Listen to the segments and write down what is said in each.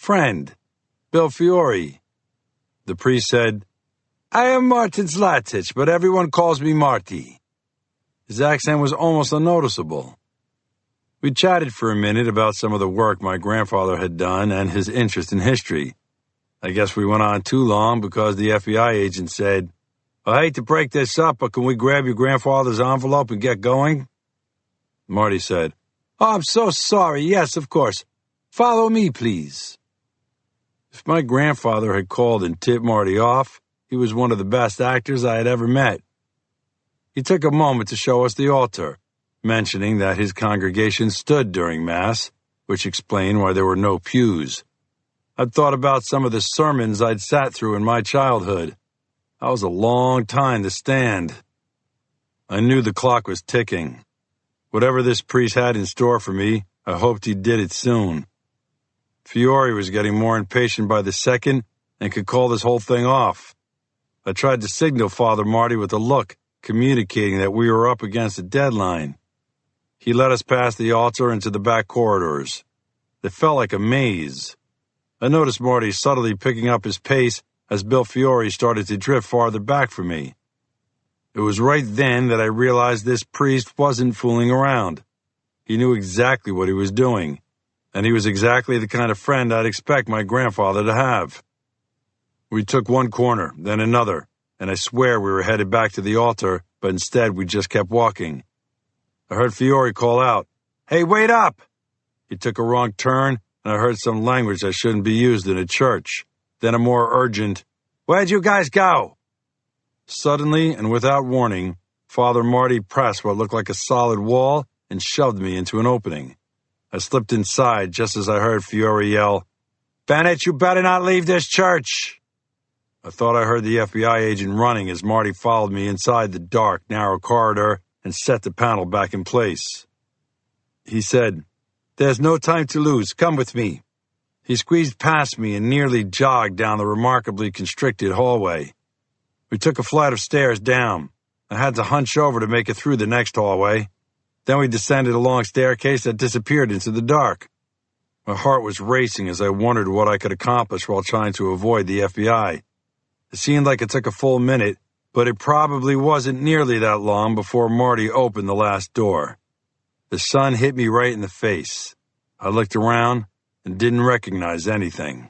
Friend, Bill Fiore. The priest said, I am Martin Zlatich, but everyone calls me Marty. His accent was almost unnoticeable. We chatted for a minute about some of the work my grandfather had done and his interest in history. I guess we went on too long because the FBI agent said, I hate to break this up, but can we grab your grandfather's envelope and get going? Marty said, Oh, I'm so sorry. Yes, of course. Follow me, please. If my grandfather had called and tipped Marty off, he was one of the best actors I had ever met. He took a moment to show us the altar, mentioning that his congregation stood during Mass, which explained why there were no pews. I'd thought about some of the sermons I'd sat through in my childhood. That was a long time to stand. I knew the clock was ticking. Whatever this priest had in store for me, I hoped he did it soon. Fiore was getting more impatient by the second and could call this whole thing off. I tried to signal Father Marty with a look, communicating that we were up against a deadline. He led us past the altar into the back corridors. They felt like a maze. I noticed Marty subtly picking up his pace as Bill Fiore started to drift farther back from me. It was right then that I realized this priest wasn't fooling around. He knew exactly what he was doing, and he was exactly the kind of friend I'd expect my grandfather to have. We took one corner, then another, and I swear we were headed back to the altar, but instead we just kept walking. I heard Fiore call out, Hey, wait up! He took a wrong turn, and I heard some language that shouldn't be used in a church. Then a more urgent, Where'd you guys go? Suddenly, and without warning, Father Marty pressed what looked like a solid wall and shoved me into an opening. I slipped inside just as I heard Fiore yell, Bennett, you better not leave this church! I thought I heard the FBI agent running as Marty followed me inside the dark, narrow corridor and set the panel back in place. He said, There's no time to lose. Come with me. He squeezed past me and nearly jogged down the remarkably constricted hallway. We took a flight of stairs down. I had to hunch over to make it through the next hallway. Then we descended a long staircase that disappeared into the dark. My heart was racing as I wondered what I could accomplish while trying to avoid the FBI. It seemed like it took a full minute, but it probably wasn't nearly that long before Marty opened the last door. The sun hit me right in the face. I looked around and didn't recognize anything.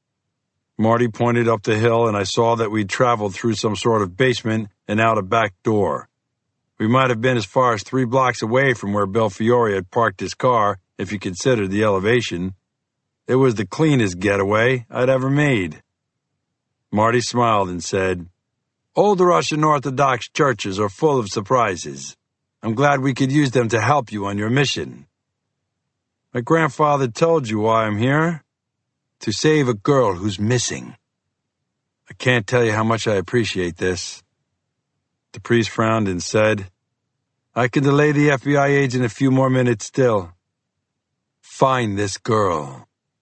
Marty pointed up the hill, and I saw that we'd traveled through some sort of basement and out a back door. We might have been as far as 3 blocks away from where Bill Fiore had parked his car, if you considered the elevation. It was the cleanest getaway I'd ever made. Marty smiled and said, Old Russian Orthodox churches are full of surprises. I'm glad we could use them to help you on your mission. My grandfather told you why I'm here. To save a girl who's missing. I can't tell you how much I appreciate this. The priest frowned and said, I can delay the FBI agent a few more minutes still. Find this girl.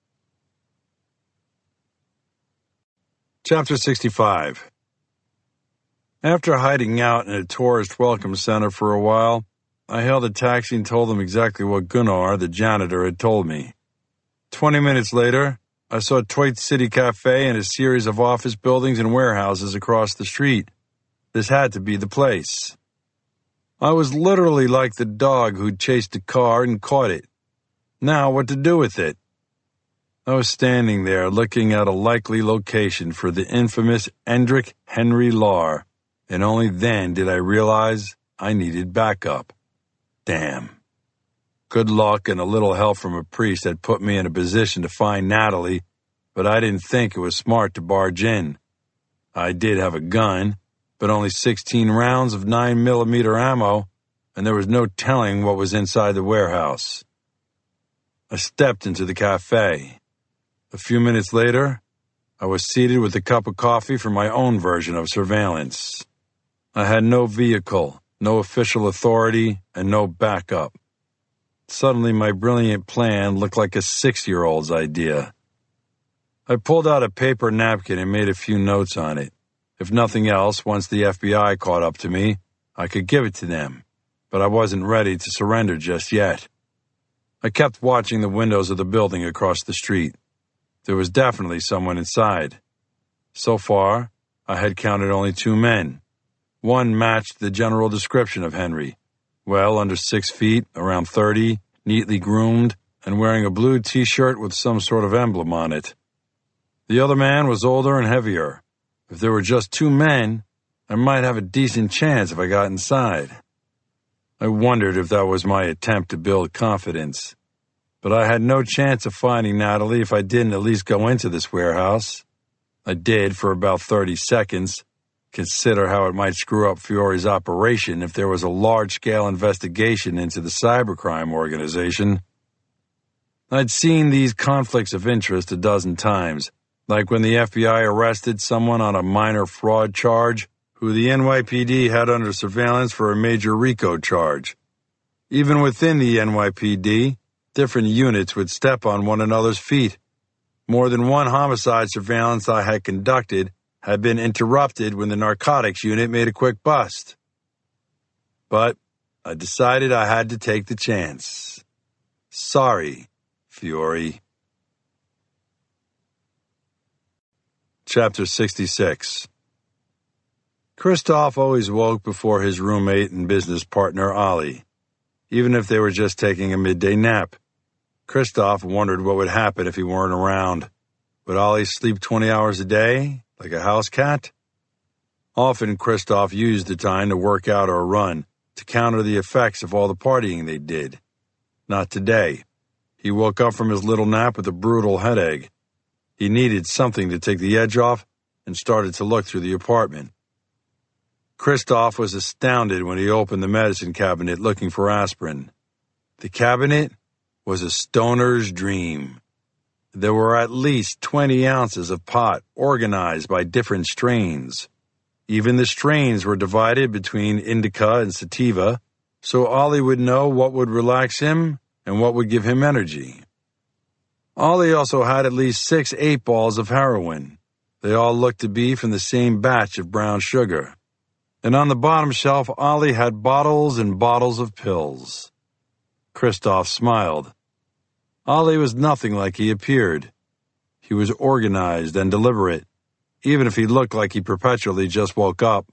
Chapter 65. After hiding out in a tourist welcome center for a while, I hailed a taxi and told them exactly what Gunnar, the janitor, had told me. 20 minutes later, I saw Toit City Cafe and a series of office buildings and warehouses across the street. This had to be the place. I was literally like the dog who'd chased a car and caught it. Now, what to do with it? I was standing there looking at a likely location for the infamous Endrick Henry Lahr, and only then did I realize I needed backup. Damn. Good luck and a little help from a priest had put me in a position to find Natalie, but I didn't think it was smart to barge in. I did have a gun, but only 16 rounds of 9mm ammo, and there was no telling what was inside the warehouse. I stepped into the cafe. A few minutes later, I was seated with a cup of coffee for my own version of surveillance. I had no vehicle, no official authority, and no backup. Suddenly, my brilliant plan looked like a 6-year-old's idea. I pulled out a paper napkin and made a few notes on it. If nothing else, once the FBI caught up to me, I could give it to them, but I wasn't ready to surrender just yet. I kept watching the windows of the building across the street. There was definitely someone inside. So far, I had counted only 2 men. One matched the general description of Henry, well under 6 feet, around 30, neatly groomed, and wearing a blue t-shirt with some sort of emblem on it. The other man was older and heavier. If there were just 2 men, I might have a decent chance if I got inside. I wondered if that was my attempt to build confidence. But I had no chance of finding Natalie if I didn't at least go into this warehouse. I did for about 30 seconds. Consider how it might screw up Fiore's operation if there was a large-scale investigation into the cybercrime organization. I'd seen these conflicts of interest a dozen times, like when the FBI arrested someone on a minor fraud charge who the NYPD had under surveillance for a major RICO charge. Even within the NYPD, different units would step on one another's feet. More than one homicide surveillance I had conducted had been interrupted when the narcotics unit made a quick bust. But I decided I had to take the chance. Sorry, Fiore. Chapter 66. Christoph always woke before his roommate and business partner, Ollie, even if they were just taking a midday nap. Christoph wondered what would happen if he weren't around. Would Ollie sleep 20 hours a day, like a house cat? Often Christoph used the time to work out or run, to counter the effects of all the partying they did. Not today. He woke up from his little nap with a brutal headache. He needed something to take the edge off and started to look through the apartment. Christoph was astounded when he opened the medicine cabinet looking for aspirin. The cabinet was a stoner's dream. There were at least 20 ounces of pot organized by different strains. Even the strains were divided between indica and sativa, so Ollie would know what would relax him and what would give him energy. Ollie also had at least 6 8-balls of heroin. They all looked to be from the same batch of brown sugar. And on the bottom shelf, Ollie had bottles and bottles of pills. Christoph smiled. Ollie was nothing like he appeared. He was organized and deliberate, even if he looked like he perpetually just woke up.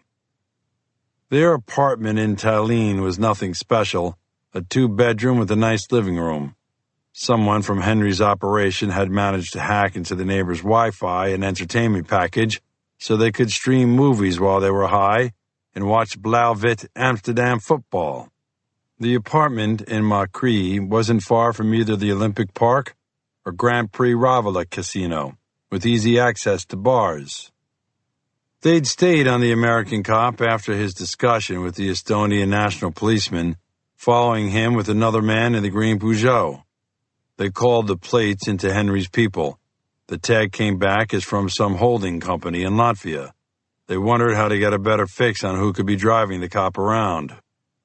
Their apartment in Tallinn was nothing special, a 2-bedroom with a nice living room. Someone from Henry's operation had managed to hack into the neighbor's Wi-Fi and entertainment package so they could stream movies while they were high and watch Blauw-Wit Amsterdam football. The apartment in Macri wasn't far from either the Olympic Park or Grand Prix Ravala Casino, with easy access to bars. They'd stayed on the American cop after his discussion with the Estonian national policeman, following him with another man in the green Peugeot. They called the plates into Henry's people. The tag came back as from some holding company in Latvia. They wondered how to get a better fix on who could be driving the cop around.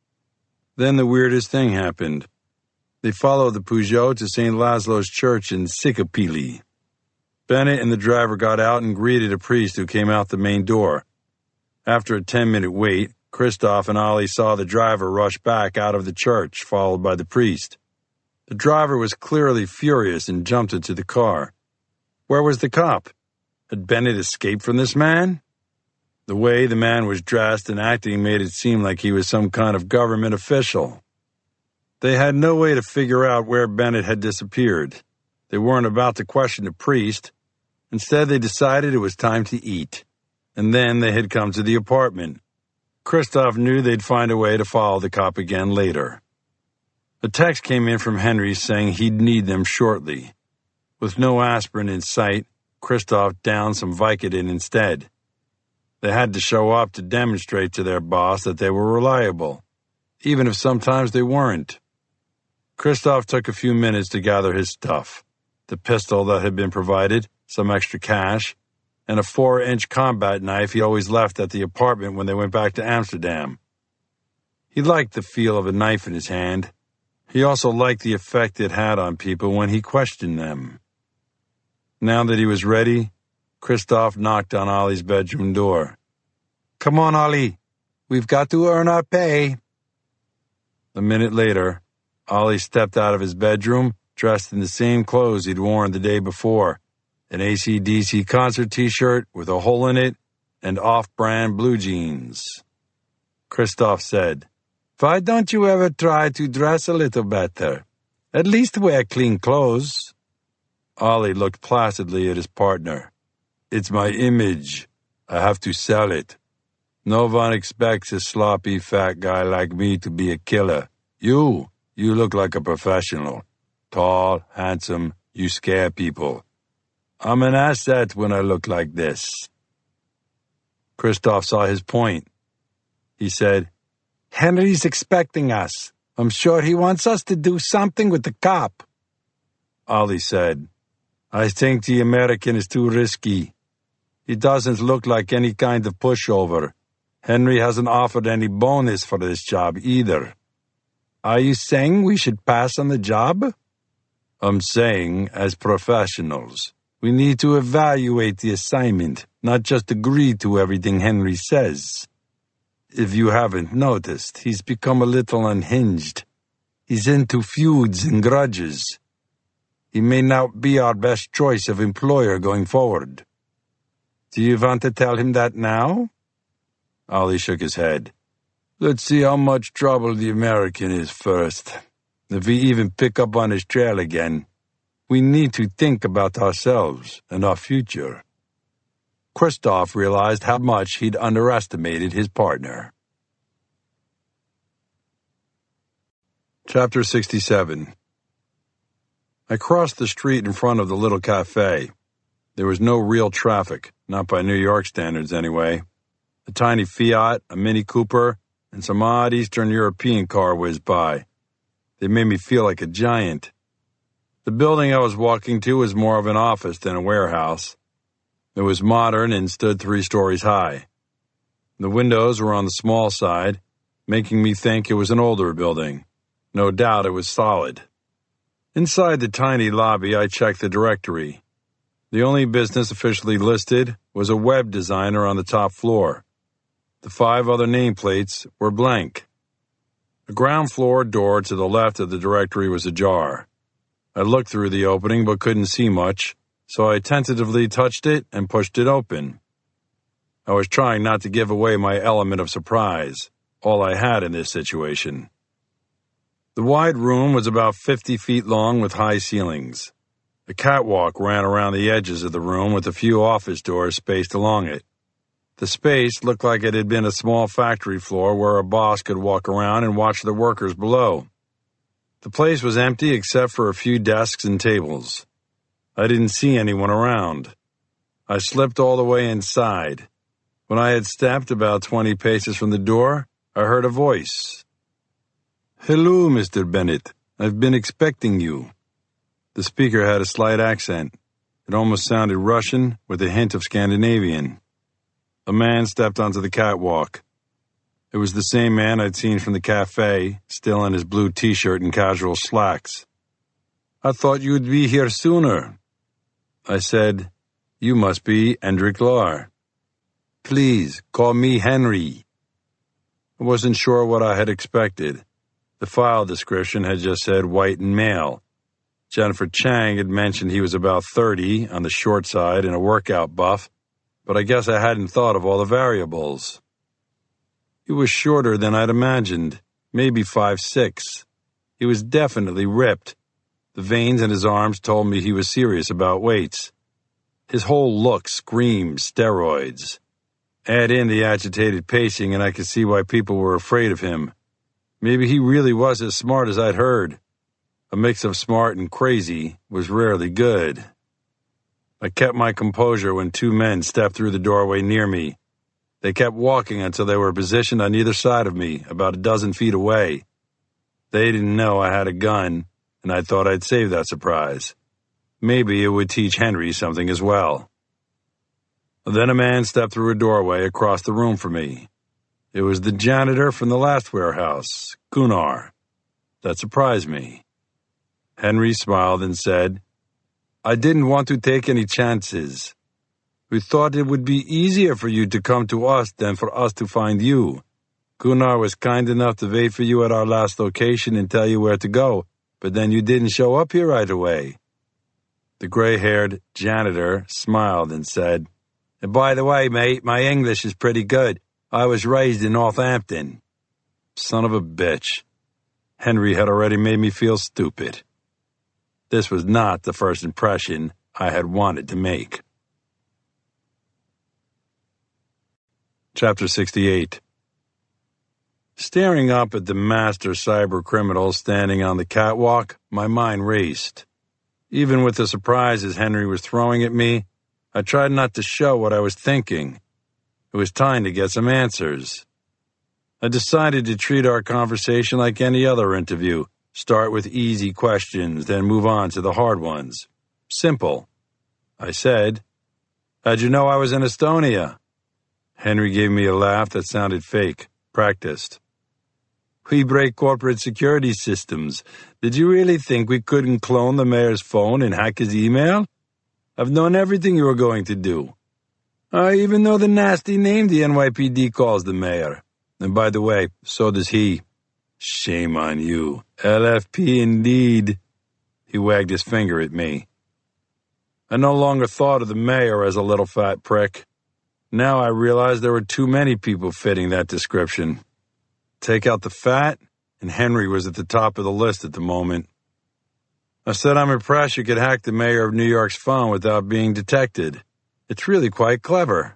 Then the weirdest thing happened. They followed the Peugeot to St. Laszlo's Church in Sikapili. Bennett and the driver got out and greeted a priest who came out the main door. After a 10-minute wait, Christoph and Ollie saw the driver rush back out of the church, followed by the priest. The driver was clearly furious and jumped into the car. Where was the cop? Had Bennett escaped from this man? The way the man was dressed and acting made it seem like he was some kind of government official. They had no way to figure out where Bennett had disappeared. They weren't about to question the priest. Instead, they decided it was time to eat. And then they had come to the apartment. Christoph knew they'd find a way to follow the cop again later. A text came in from Henry saying he'd need them shortly. With no aspirin in sight, Christoph downed some Vicodin instead. They had to show up to demonstrate to their boss that they were reliable, even if sometimes they weren't. Christoph took a few minutes to gather his stuff, the pistol that had been provided, some extra cash, and a 4-inch combat knife he always left at the apartment when they went back to Amsterdam. He liked the feel of a knife in his hand. He also liked the effect it had on people when he questioned them. Now that he was ready, Christoph knocked on Ollie's bedroom door. "Come on, Ollie. We've got to earn our pay." A minute later, Ollie stepped out of his bedroom, dressed in the same clothes he'd worn the day before. an AC/DC concert t-shirt with a hole in it, and off-brand blue jeans. Christoph said, "Why don't you ever try to dress a little better? At least wear clean clothes." Ollie looked placidly at his partner. "It's my image. I have to sell it. No one expects a sloppy fat guy like me to be a killer. You look like a professional. Tall, handsome, you scare people. I'm an asset when I look like this." Christoph saw his point. He said, "Henry's expecting us. I'm sure he wants us to do something with the cop." Ollie said, "I think the American is too risky. He doesn't look like any kind of pushover. Henry hasn't offered any bonus for this job either." "Are you saying we should pass on the job?" "I'm saying, as professionals, we need to evaluate the assignment, not just agree to everything Henry says. If you haven't noticed, he's become a little unhinged. He's into feuds and grudges. He may not be our best choice of employer going forward." "Do you want to tell him that now?" Ollie shook his head. "Let's see how much trouble the American is first. If we even pick up on his trail again, we need to think about ourselves and our future." Christoph realized how much he'd underestimated his partner. Chapter 67. I crossed the street in front of the little cafe. There was no real traffic, not by New York standards anyway. A tiny Fiat, a Mini Cooper, and some odd Eastern European car whizzed by. They made me feel like a giant. The building I was walking to was more of an office than a warehouse. It was modern and stood 3 stories high. The windows were on the small side, making me think it was an older building. No doubt it was solid. Inside the tiny lobby, I checked the directory. The only business officially listed was a web designer on the top floor. The 5 other nameplates were blank. The ground floor door to the left of the directory was ajar. I looked through the opening but couldn't see much, so I tentatively touched it and pushed it open. I was trying not to give away my element of surprise, all I had in this situation. The wide room was about 50 feet long with high ceilings. A catwalk ran around the edges of the room with a few office doors spaced along it. The space looked like it had been a small factory floor where a boss could walk around and watch the workers below. The place was empty except for a few desks and tables. I didn't see anyone around. I slipped all the way inside. When I had stepped about 20 paces from the door, I heard a voice. "Hello, Mr. Bennett. I've been expecting you." The speaker had a slight accent. It almost sounded Russian with a hint of Scandinavian. A man stepped onto the catwalk. It was the same man I'd seen from the cafe, still in his blue t-shirt and casual slacks. "I thought you'd be here sooner." I said, "You must be Hendrik Lahr. Please, call me Henry." I wasn't sure what I had expected. The file description had just said white and male. Jennifer Chang had mentioned he was about 30, on the short side, and a workout buff, but I guess I hadn't thought of all the variables. He was shorter than I'd imagined, maybe 5'6". He was definitely ripped. The veins in his arms told me he was serious about weights. His whole look screamed steroids. Add in the agitated pacing and I could see why people were afraid of him. Maybe he really was as smart as I'd heard. A mix of smart and crazy was rarely good. I kept my composure when 2 men stepped through the doorway near me. They kept walking until they were positioned on either side of me, about a dozen feet away. They didn't know I had a gun, and I thought I'd save that surprise. Maybe it would teach Henry something as well. Then a man stepped through a doorway across the room from me. It was the janitor from the last warehouse, Gunnar. That surprised me. Henry smiled and said, "I didn't want to take any chances. We thought it would be easier for you to come to us than for us to find you. Gunnar was kind enough to wait for you at our last location and tell you where to go, but then you didn't show up here right away." The gray-haired janitor smiled and said, "And by the way, mate, my English is pretty good. I was raised in Northampton." Son of a bitch. Henry had already made me feel stupid. This was not the first impression I had wanted to make. Chapter 68. Staring up at the master cyber criminal standing on the catwalk, my mind raced. Even with the surprises Henry was throwing at me, I tried not to show what I was thinking. It was time to get some answers. I decided to treat our conversation like any other interview. Start with easy questions, then move on to the hard ones. Simple. I said, "How'd you know I was in Estonia?" Henry gave me a laugh that sounded fake, practiced. "We break corporate security systems. Did you really think we couldn't clone the mayor's phone and hack his email? I've known everything you were going to do. I even know the nasty name the NYPD calls the mayor. And by the way, so does he. Shame on you. LFP indeed." He wagged his finger at me. I no longer thought of the mayor as a little fat prick. Now I realized there were too many people fitting that description. Take out the fat, and Henry was at the top of the list at the moment. I said I'm impressed you could hack the mayor of New York's phone without being detected. It's really quite clever.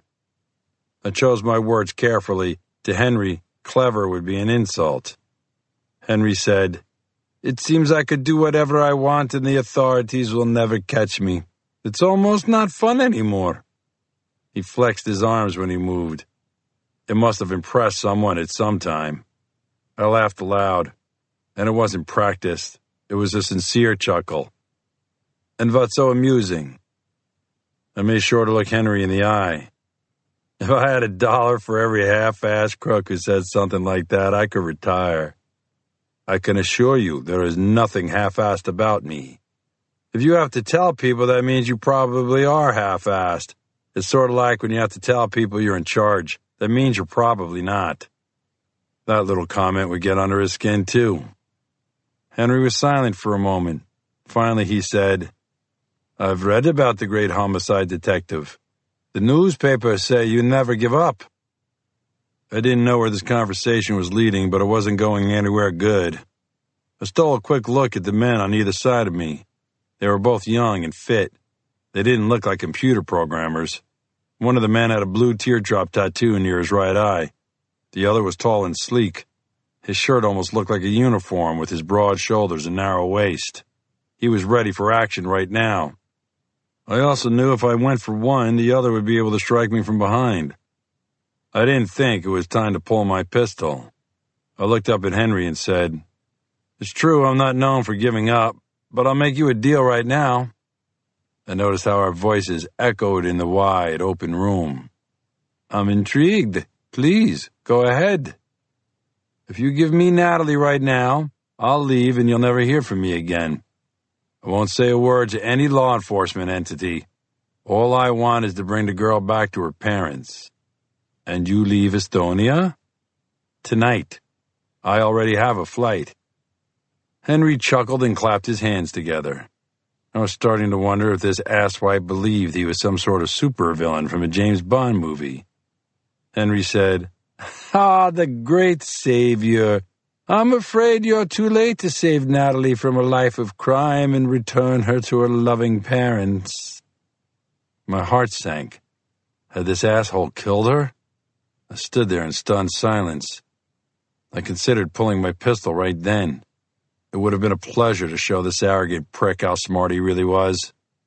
I chose my words carefully. To Henry, clever would be an insult. Henry said, "It seems I could do whatever I want and the authorities will never catch me. It's almost not fun anymore." He flexed his arms when he moved. It must have impressed someone at some time. I laughed aloud, and it wasn't practiced. It was a sincere chuckle. "And what's so amusing?" I made sure to look Henry in the eye. If I had $1 for every half-assed crook who said something like that, I could retire. I can assure you there is nothing half-assed about me. If you have to tell people, that means you probably are half-assed. It's sort of like when you have to tell people you're in charge. That means you're probably not. That little comment would get under his skin, too. Henry was silent for a moment. Finally, he said, "I've read about the great homicide detective. The newspapers say you never give up." I didn't know where this conversation was leading, but it wasn't going anywhere good. I stole a quick look at the men on either side of me. They were both young and fit. They didn't look like computer programmers. One of the men had a blue teardrop tattoo near his right eye. The other was tall and sleek. His shirt almost looked like a uniform with his broad shoulders and narrow waist. He was ready for action right now. I also knew if I went for one, the other would be able to strike me from behind. I didn't think it was time to pull my pistol. I looked up at Henry and said, "It's true I'm not known for giving up, but I'll make you a deal right now." I noticed how our voices echoed in the wide, open room. "I'm intrigued. Please, go ahead. If you give me Natalie right now, I'll leave and you'll never hear from me again. I won't say a word to any law enforcement entity. All I want is to bring the girl back to her parents. And you leave Estonia? Tonight. I already have a flight." Henry chuckled and clapped his hands together. I was starting to wonder if this asswipe believed he was some sort of supervillain from a James Bond movie. Henry said, "Ah, the great savior. I'm afraid you're too late to save Natalie from a life of crime and return her to her loving parents." My heart sank. Had this asshole killed her? I stood there in stunned silence. I considered pulling my pistol right then. It would have been a pleasure to show this arrogant prick how smart he really was.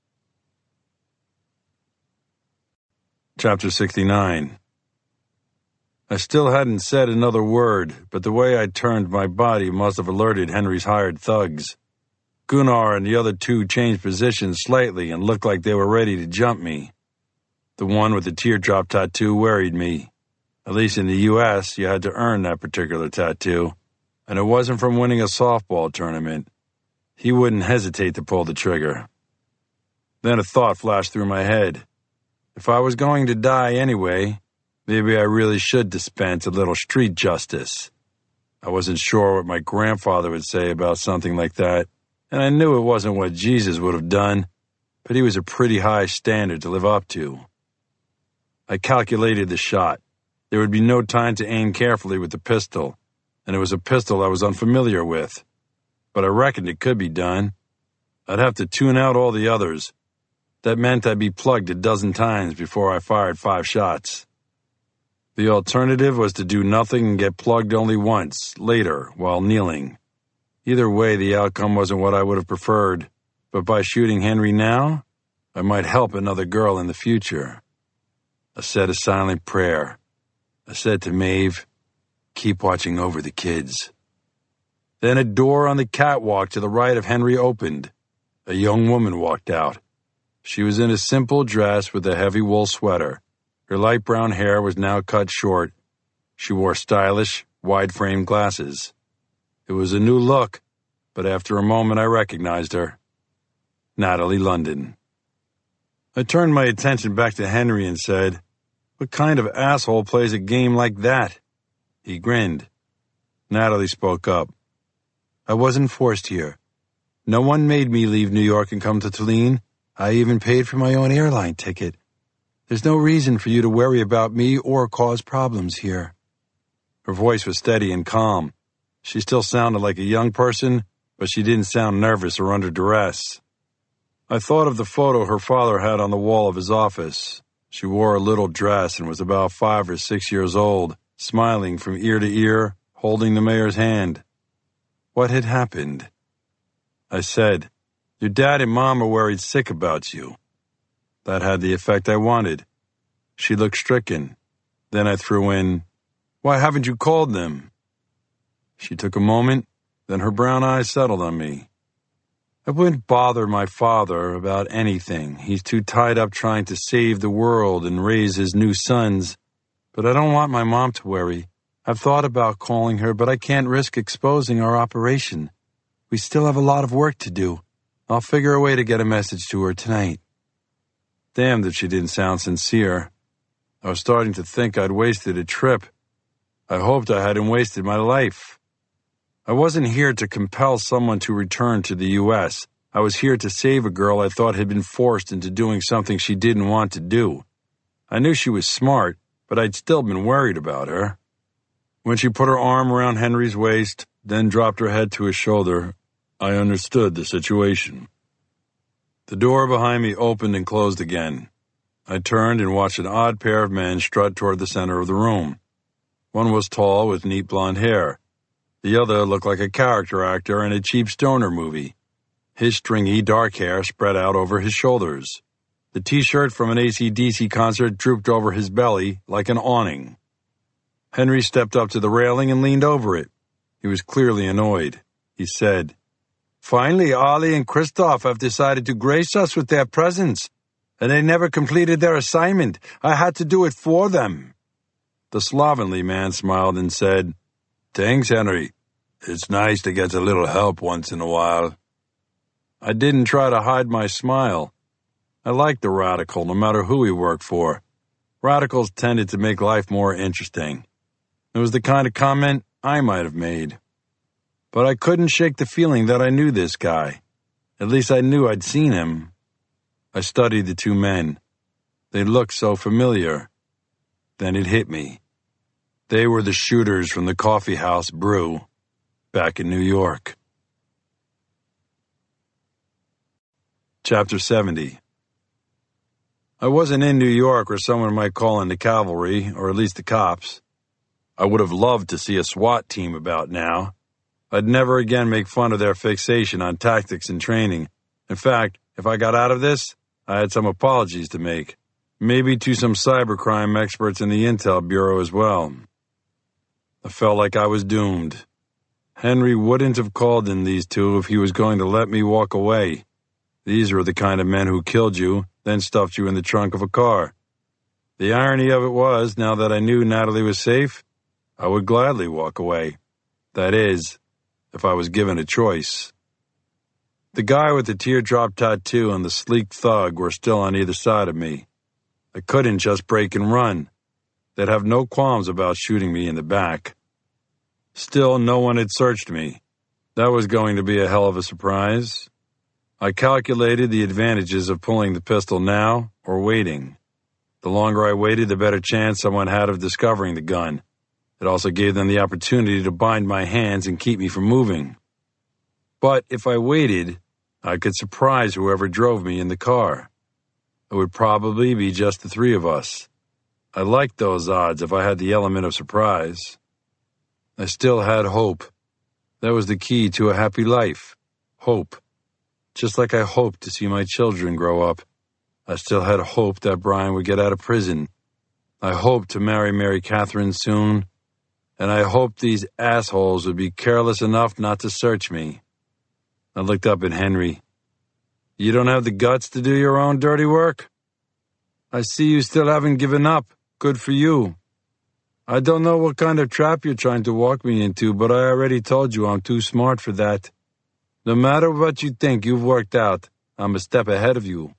Chapter 69. I still hadn't said another word, but the way I turned my body must have alerted Henry's hired thugs. Gunnar and the other two changed positions slightly and looked like they were ready to jump me. The one with the teardrop tattoo worried me. At least in the U.S., you had to earn that particular tattoo, and it wasn't from winning a softball tournament. He wouldn't hesitate to pull the trigger. Then a thought flashed through my head. If I was going to die anyway, maybe I really should dispense a little street justice. I wasn't sure what my grandfather would say about something like that, and I knew it wasn't what Jesus would have done, but he was a pretty high standard to live up to. I calculated the shot. There would be no time to aim carefully with the pistol, and it was a pistol I was unfamiliar with. But I reckoned it could be done. I'd have to tune out all the others. That meant I'd be plugged a dozen times before I fired 5 shots. The alternative was to do nothing and get plugged only once, later, while kneeling. Either way, the outcome wasn't what I would have preferred, but by shooting Henry now, I might help another girl in the future. I said a silent prayer. I said to Maeve, "Keep watching over the kids." Then a door on the catwalk to the right of Henry opened. A young woman walked out. She was in a simple dress with a heavy wool sweater. Her light brown hair was now cut short. She wore stylish, wide-framed glasses. It was a new look, but after a moment I recognized her. Natalie London. I turned my attention back to Henry and said, "What kind of asshole plays a game like that?" He grinned. Natalie spoke up. "I wasn't forced here. No one made me leave New York and come to Tulane. I even paid for my own airline ticket. There's no reason for you to worry about me or cause problems here." Her voice was steady and calm. She still sounded like a young person, but she didn't sound nervous or under duress. I thought of the photo her father had on the wall of his office. She wore a little dress and was about 5 or 6 years old, smiling from ear to ear, holding the mayor's hand. What had happened? I said, "Your dad and mom are worried sick about you." That had the effect I wanted. She looked stricken. Then I threw in, "Why haven't you called them?" She took a moment, then her brown eyes settled on me. "I wouldn't bother my father about anything. He's too tied up trying to save the world and raise his new sons. But I don't want my mom to worry. I've thought about calling her, but I can't risk exposing our operation. We still have a lot of work to do. I'll figure a way to get a message to her tonight." Damned if she didn't sound sincere. I was starting to think I'd wasted a trip. I hoped I hadn't wasted my life. I wasn't here to compel someone to return to the U.S. I was here to save a girl I thought had been forced into doing something she didn't want to do. I knew she was smart, but I'd still been worried about her. When she put her arm around Henry's waist, then dropped her head to his shoulder, I understood the situation. The door behind me opened and closed again. I turned and watched an odd pair of men strut toward the center of the room. One was tall with neat blonde hair. The other looked like a character actor in a cheap stoner movie. His stringy dark hair spread out over his shoulders. The T-shirt from an AC/DC concert drooped over his belly like an awning. Henry stepped up to the railing and leaned over it. He was clearly annoyed. He said, "Finally, Ollie and Christoph have decided to grace us with their presence, and they never completed their assignment. I had to do it for them." The slovenly man smiled and said, "Thanks, Henry. It's nice to get a little help once in a while." I didn't try to hide my smile. I liked the radical, no matter who he worked for. Radicals tended to make life more interesting. It was the kind of comment I might have made. But I couldn't shake the feeling that I knew this guy. At least I knew I'd seen him. I studied the two men. They looked so familiar. Then it hit me. They were the shooters from the coffee house Brew, back in New York. Chapter 70. I wasn't in New York where someone might call in the cavalry, or at least the cops. I would have loved to see a SWAT team about now. I'd never again make fun of their fixation on tactics and training. In fact, if I got out of this, I had some apologies to make. Maybe to some cybercrime experts in the Intel Bureau as well. I felt like I was doomed. Henry wouldn't have called in these two if he was going to let me walk away. These were the kind of men who killed you, then stuffed you in the trunk of a car. The irony of it was, now that I knew Natalie was safe, I would gladly walk away. That is, if I was given a choice. The guy with the teardrop tattoo and the sleek thug were still on either side of me. I couldn't just break and run. They'd have no qualms about shooting me in the back. Still, no one had searched me. That was going to be a hell of a surprise. I calculated the advantages of pulling the pistol now or waiting. The longer I waited, the better chance someone had of discovering the gun. It also gave them the opportunity to bind my hands and keep me from moving. But if I waited, I could surprise whoever drove me in the car. It would probably be just the three of us. I liked those odds if I had the element of surprise. I still had hope. That was the key to a happy life. Hope. Just like I hoped to see my children grow up. I still had hope that Brian would get out of prison. I hoped to marry Mary Catherine soon. And I hoped these assholes would be careless enough not to search me. I looked up at Henry. You don't have the guts to do your own dirty work? I see you still haven't given up. Good for you. I don't know what kind of trap you're trying to walk me into, but I already told you I'm too smart for that. No matter what you think you've worked out, I'm a step ahead of you.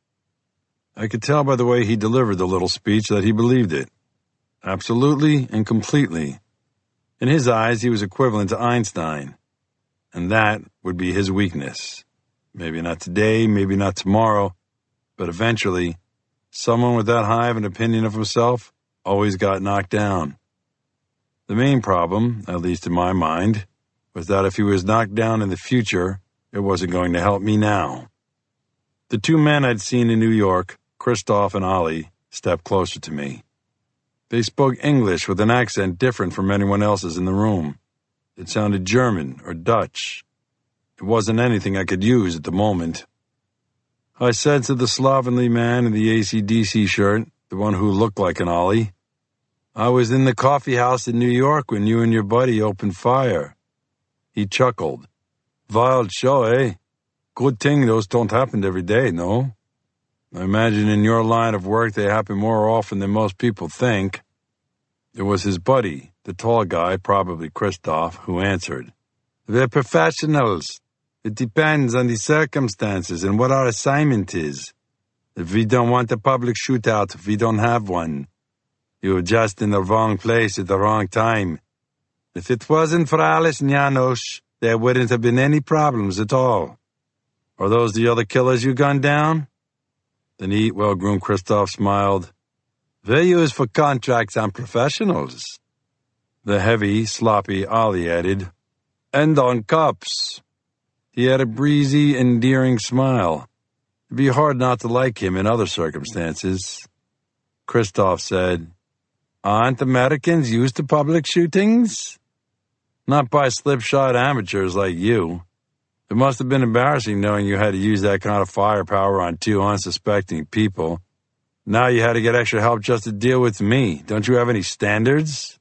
I could tell by the way he delivered the little speech that he believed it. Absolutely and completely. In his eyes, he was equivalent to Einstein. And that would be his weakness. Maybe not today, maybe not tomorrow, but eventually, someone with that high of an opinion of himself always got knocked down. The main problem, at least in my mind, was that if he was knocked down in the future, it wasn't going to help me now. The two men I'd seen in New York, Christoph and Ollie, stepped closer to me. They spoke English with an accent different from anyone else's in the room. It sounded German or Dutch. It wasn't anything I could use at the moment. I said to the slovenly man in the AC/DC shirt, the one who looked like an Ollie, I was in the coffee house in New York when you and your buddy opened fire. He chuckled. Wild show, eh? Good thing those don't happen every day, no? I imagine in your line of work they happen more often than most people think. It was his buddy, the tall guy, probably Christoph, who answered. We're professionals. It depends on the circumstances and what our assignment is. If we don't want a public shootout, we don't have one. You were just in the wrong place at the wrong time. If it wasn't for Alice and Janos, there wouldn't have been any problems at all. Are those the other killers you gunned down? The neat, well-groomed Christoph smiled. They're used for contracts on professionals. The heavy, sloppy Ollie added, and on cops. He had a breezy, endearing smile. It'd be hard not to like him in other circumstances. Christoph said, Aren't Americans used to public shootings? Not by slipshod amateurs like you. It must have been embarrassing knowing you had to use that kind of firepower on two unsuspecting people. Now you had to get extra help just to deal with me. Don't you have any standards?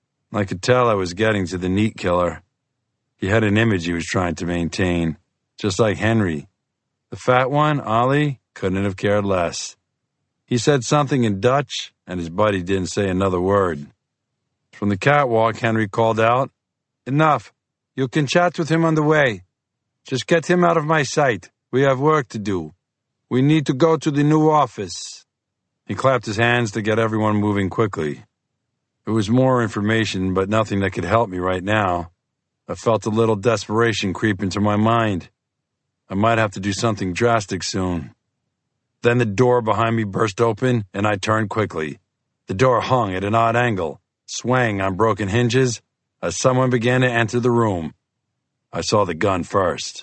I could tell I was getting to the neat killer. He had an image he was trying to maintain, just like Henry. The fat one, Ollie, couldn't have cared less. He said something in Dutch, and his buddy didn't say another word. From the catwalk, Henry called out, Enough. You can chat with him on the way. Just get him out of my sight. We have work to do. We need to go to the new office. He clapped his hands to get everyone moving quickly. It was more information, but nothing that could help me right now. I felt a little desperation creep into my mind. I might have to do something drastic soon. Then the door behind me burst open, and I turned quickly. The door hung at an odd angle, swaying on broken hinges, as someone began to enter the room. I saw the gun first.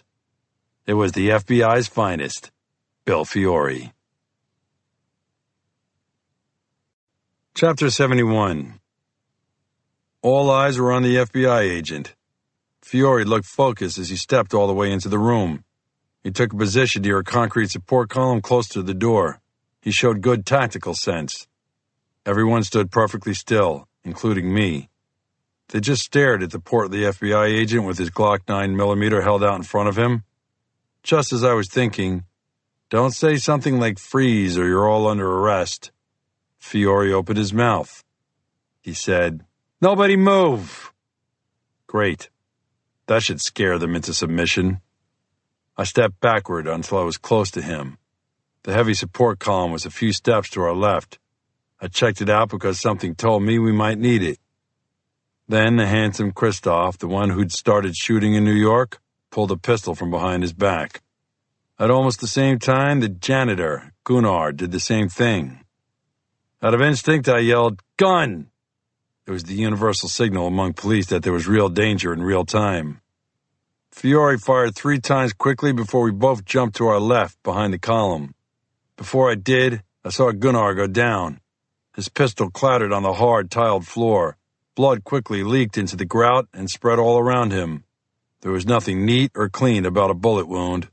It was the FBI's finest, Bill Fiore. Chapter 71. All eyes were on the FBI agent. Fiore looked focused as he stepped all the way into the room. He took a position near a concrete support column close to the door. He showed good tactical sense. Everyone stood perfectly still, including me. They just stared at the portly FBI agent with his Glock 9mm held out in front of him. Just as I was thinking, don't say something like freeze or you're all under arrest. Fiore opened his mouth. He said, Nobody move! Great. That should scare them into submission. I stepped backward until I was close to him. The heavy support column was a few steps to our left. I checked it out because something told me we might need it. Then the handsome Christoph, the one who'd started shooting in New York, pulled a pistol from behind his back. At almost the same time, the janitor, Gunnar, did the same thing. Out of instinct, I yelled, "Gun!" It was the universal signal among police that there was real danger in real time. Fiore fired 3 times quickly before we both jumped to our left behind the column. Before I did, I saw Gunnar go down. His pistol clattered on the hard, tiled floor. Blood quickly leaked into the grout and spread all around him. There was nothing neat or clean about a bullet wound.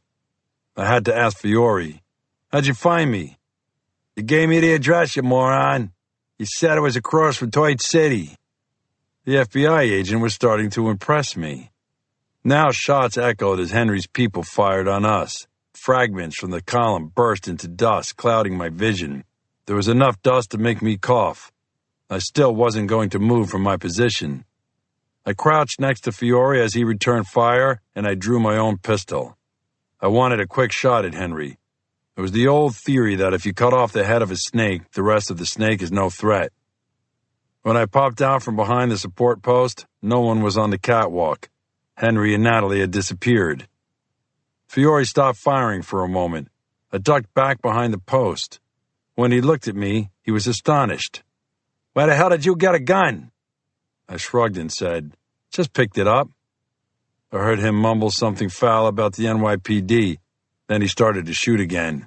I had to ask Fiore, "How'd you find me?" "You gave me the address, you moron. You said it was across from Toit City." The FBI agent was starting to impress me. Now shots echoed as Henry's people fired on us. Fragments from the column burst into dust, clouding my vision. There was enough dust to make me cough. I still wasn't going to move from my position. I crouched next to Fiore as he returned fire, and I drew my own pistol. I wanted a quick shot at Henry. It was the old theory that if you cut off the head of a snake, the rest of the snake is no threat. When I popped out from behind the support post, no one was on the catwalk. Henry and Natalie had disappeared. Fiore stopped firing for a moment. I ducked back behind the post. When he looked at me, he was astonished. "Where the hell did you get a gun?" I shrugged and said, "Just picked it up." I heard him mumble something foul about the NYPD. Then he started to shoot again.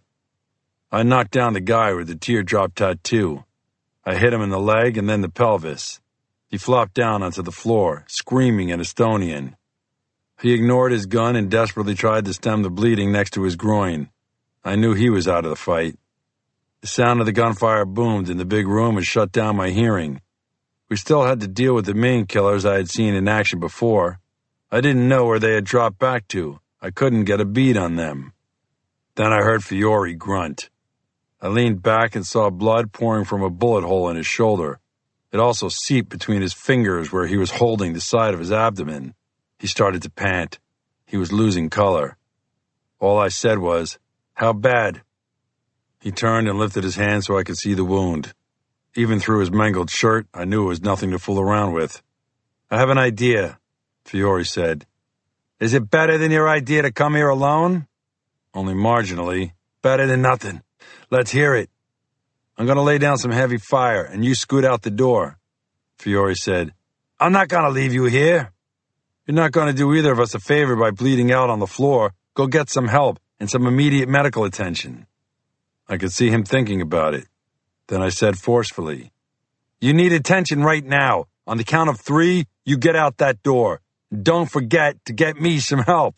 I knocked down the guy with the teardrop tattoo. I hit him in the leg and then the pelvis. He flopped down onto the floor, screaming in Estonian. He ignored his gun and desperately tried to stem the bleeding next to his groin. I knew he was out of the fight. The sound of the gunfire boomed in the big room and shut down my hearing. We still had to deal with the main killers I had seen in action before. I didn't know where they had dropped back to. I couldn't get a bead on them. Then I heard Fiore grunt. I leaned back and saw blood pouring from a bullet hole in his shoulder. It also seeped between his fingers where he was holding the side of his abdomen. He started to pant. He was losing color. All I said was, "How bad?" He turned and lifted his hand so I could see the wound. Even through his mangled shirt, I knew it was nothing to fool around with. "I have an idea," Fiore said. "Is it better than your idea to come here alone?" "Only marginally. Better than nothing. Let's hear it." "I'm going to lay down some heavy fire, and you scoot out the door." Fiore said, "I'm not going to leave you here." "You're not going to do either of us a favor by bleeding out on the floor. Go get some help and some immediate medical attention." I could see him thinking about it. Then I said forcefully, "You need attention right now. On the count of 3, you get out that door. Don't forget to get me some help."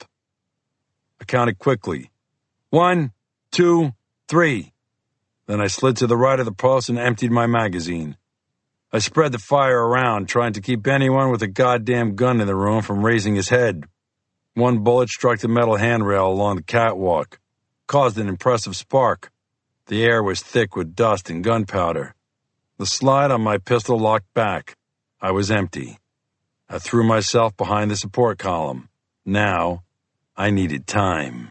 I counted quickly. 1, 2, 3. Then I slid to the right of the post and emptied my magazine. I spread the fire around, trying to keep anyone with a goddamn gun in the room from raising his head. One bullet struck the metal handrail along the catwalk, caused an impressive spark. The air was thick with dust and gunpowder. The slide on my pistol locked back. I was empty. I threw myself behind the support column. Now, I needed time.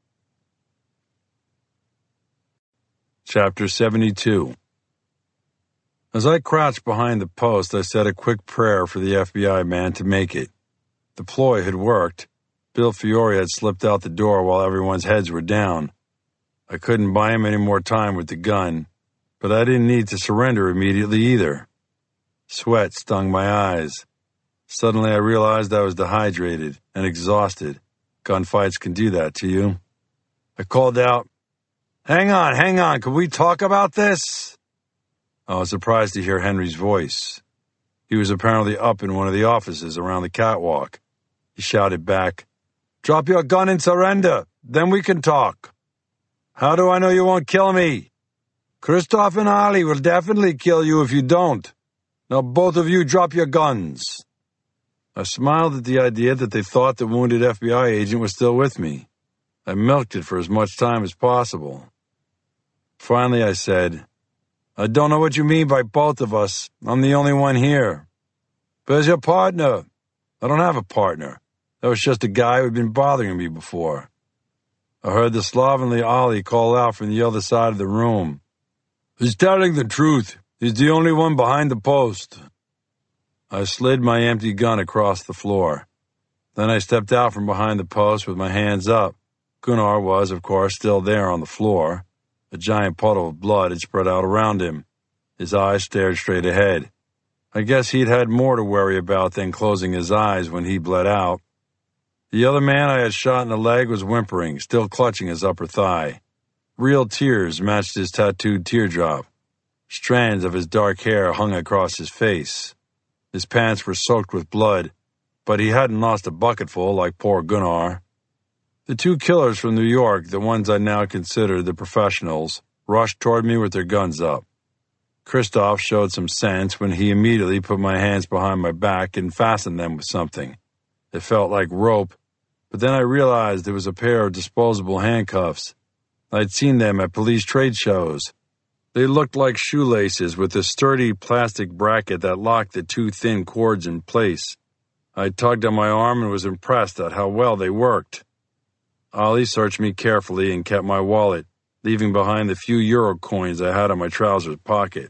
Chapter 72. As I crouched behind the post, I said a quick prayer for the FBI man to make it. The ploy had worked. Bill Fiore had slipped out the door while everyone's heads were down. I couldn't buy him any more time with the gun, but I didn't need to surrender immediately either. Sweat stung my eyes. Suddenly I realized I was dehydrated and exhausted. Gunfights can do that to you. I called out, hang on, can we talk about this?" I was surprised to hear Henry's voice. He was apparently up in one of the offices around the catwalk. He shouted back, "Drop your gun and surrender, then we can talk." "How do I know you won't kill me?" "Christoph and Ali will definitely kill you if you don't. Now both of you drop your guns." I smiled at the idea that they thought the wounded FBI agent was still with me. I milked it for as much time as possible. Finally I said, "I don't know what you mean by both of us. I'm the only one here." "Where's your partner?" "I don't have a partner. That was just a guy who had been bothering me before." I heard the slovenly Ali call out from the other side of the room. "He's telling the truth. He's the only one behind the post." I slid my empty gun across the floor. Then I stepped out from behind the post with my hands up, Gunnar was, of course, still there on the floor. A giant puddle of blood had spread out around him. His eyes stared straight ahead. I guess he'd had more to worry about than closing his eyes when he bled out. The other man I had shot in the leg was whimpering, still clutching his upper thigh. Real tears matched his tattooed teardrop. Strands of his dark hair hung across his face. His pants were soaked with blood, but he hadn't lost a bucketful like poor Gunnar. The two killers from New York, the ones I now considered the professionals, rushed toward me with their guns up. Christoph showed some sense when he immediately put my hands behind my back and fastened them with something. It felt like rope, but then I realized it was a pair of disposable handcuffs. I'd seen them at police trade shows. They looked like shoelaces with a sturdy plastic bracket that locked the two thin cords in place. I tugged on my arm and was impressed at how well they worked. Ollie searched me carefully and kept my wallet, leaving behind the few euro coins I had in my trousers pocket.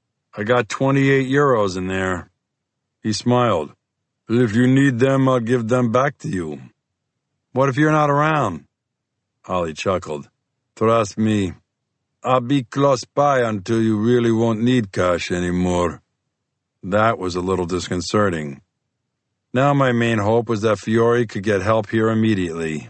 I got 28 euros in there. He smiled. If you need them, I'll give them back to you. What if you're not around? Ollie chuckled. Trust me, I'll be close by until you really won't need cash anymore. That was a little disconcerting. Now my main hope was that Fiore could get help here immediately.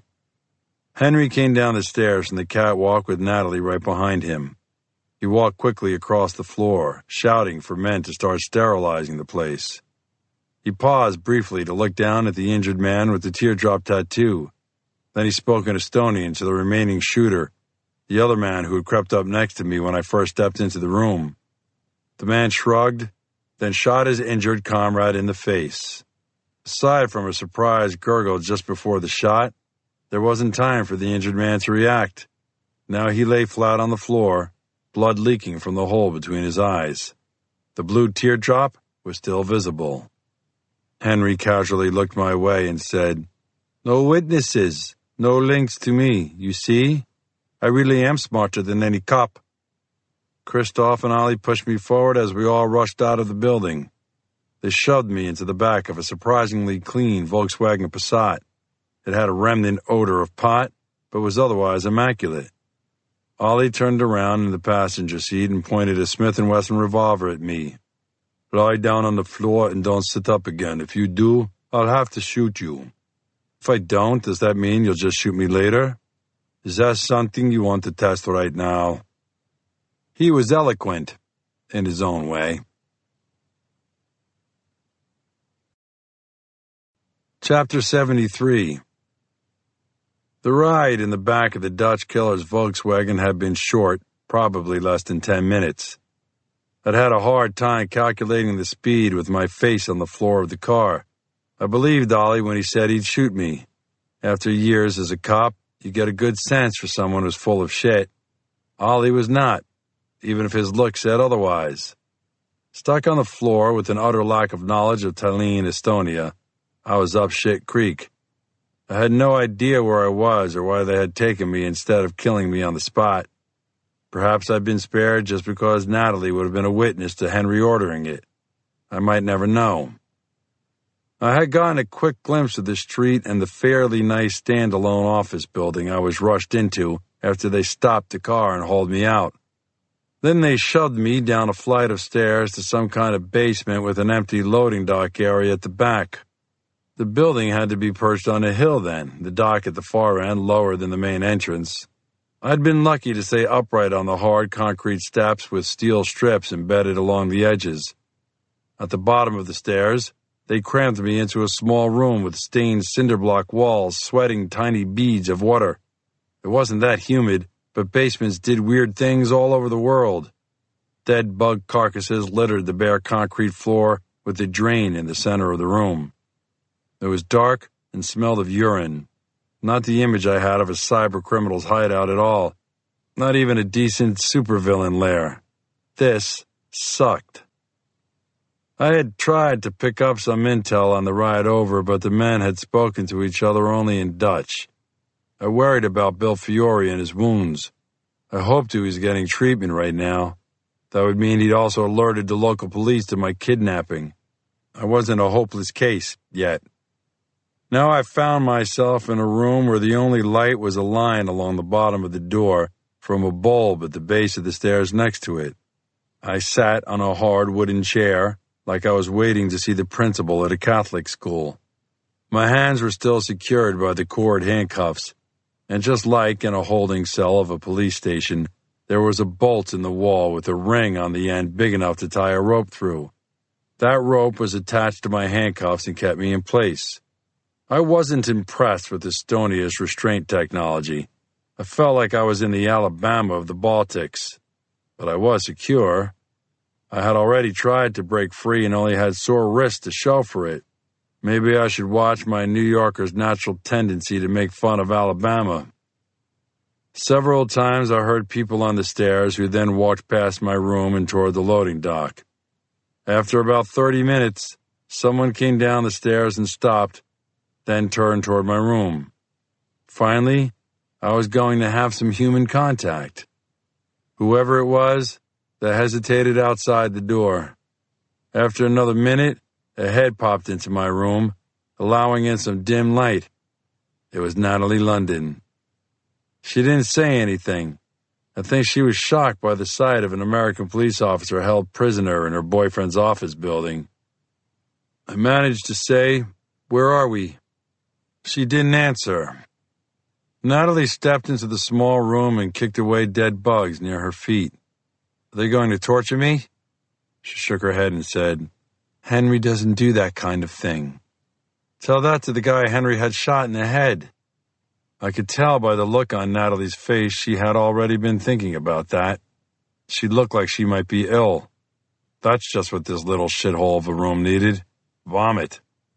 Henry came down the stairs from the catwalk with Natalie right behind him. He walked quickly across the floor, shouting for men to start sterilizing the place. He paused briefly to look down at the injured man with the teardrop tattoo. Then he spoke in Estonian to the remaining shooter, the other man who had crept up next to me when I first stepped into the room. The man shrugged, then shot his injured comrade in the face. Aside from a surprised gurgle just before the shot, there wasn't time for the injured man to react. Now he lay flat on the floor, blood leaking from the hole between his eyes. The blue teardrop was still visible. Henry casually looked my way and said, No witnesses, no links to me, you see? I really am smarter than any cop. Christoph and Ollie pushed me forward as we all rushed out of the building. They shoved me into the back of a surprisingly clean Volkswagen Passat. It had a remnant odor of pot, but was otherwise immaculate. Ollie turned around in the passenger seat and pointed a Smith & Wesson revolver at me. Lie down on the floor and don't sit up again. If you do, I'll have to shoot you. If I don't, does that mean you'll just shoot me later? Is that something you want to test right now? He was eloquent, in his own way. Chapter 73. The ride in the back of the Dutch killer's Volkswagen had been short, probably less than 10 minutes. I'd had a hard time calculating the speed with my face on the floor of the car. I believed Ollie when he said he'd shoot me. After years as a cop, you get a good sense for someone who's full of shit. Ollie was not, even if his look said otherwise. Stuck on the floor with an utter lack of knowledge of Tallinn, Estonia, I was up shit creek. I had no idea where I was or why they had taken me instead of killing me on the spot. Perhaps I'd been spared just because Natalie would have been a witness to Henry ordering it. I might never know. I had gotten a quick glimpse of the street and the fairly nice standalone office building I was rushed into after they stopped the car and hauled me out. Then they shoved me down a flight of stairs to some kind of basement with an empty loading dock area at the back. The building had to be perched on a hill then, the dock at the far end lower than the main entrance. I'd been lucky to stay upright on the hard concrete steps with steel strips embedded along the edges. At the bottom of the stairs, they crammed me into a small room with stained cinder-block walls, sweating tiny beads of water. It wasn't that humid, but basements did weird things all over the world. Dead bug carcasses littered the bare concrete floor with a drain in the center of the room. It was dark and smelled of urine. Not the image I had of a cyber-criminal's hideout at all. Not even a decent supervillain lair. This sucked. I had tried to pick up some intel on the ride over, but the men had spoken to each other only in Dutch. I worried about Bill Fiore and his wounds. I hoped he was getting treatment right now. That would mean he'd also alerted the local police to my kidnapping. I wasn't a hopeless case yet. Now I found myself in a room where the only light was a line along the bottom of the door from a bulb at the base of the stairs next to it. I sat on a hard wooden chair, like I was waiting to see the principal at a Catholic school. My hands were still secured by the cord handcuffs, and just like in a holding cell of a police station, there was a bolt in the wall with a ring on the end big enough to tie a rope through. That rope was attached to my handcuffs and kept me in place. I wasn't impressed with Estonia's restraint technology. I felt like I was in the Alabama of the Baltics, but I was secure. I had already tried to break free and only had sore wrists to show for it. Maybe I should watch my New Yorker's natural tendency to make fun of Alabama. Several times I heard people on the stairs who then walked past my room and toward the loading dock. After about 30 minutes, someone came down the stairs and stopped, then turned toward my room. Finally, I was going to have some human contact. Whoever it was, they hesitated outside the door. After another minute, a head popped into my room, allowing in some dim light. It was Natalie London. She didn't say anything. I think she was shocked by the sight of an American police officer held prisoner in her boyfriend's office building. I managed to say, "Where are we?" She didn't answer. Natalie stepped into the small room and kicked away dead bugs near her feet. "Are they going to torture me?" She shook her head and said, "Henry doesn't do that kind of thing." "Tell that to the guy Henry had shot in the head." I could tell by the look on Natalie's face she had already been thinking about that. She looked like she might be ill. That's just what this little shithole of a room needed. Vomit.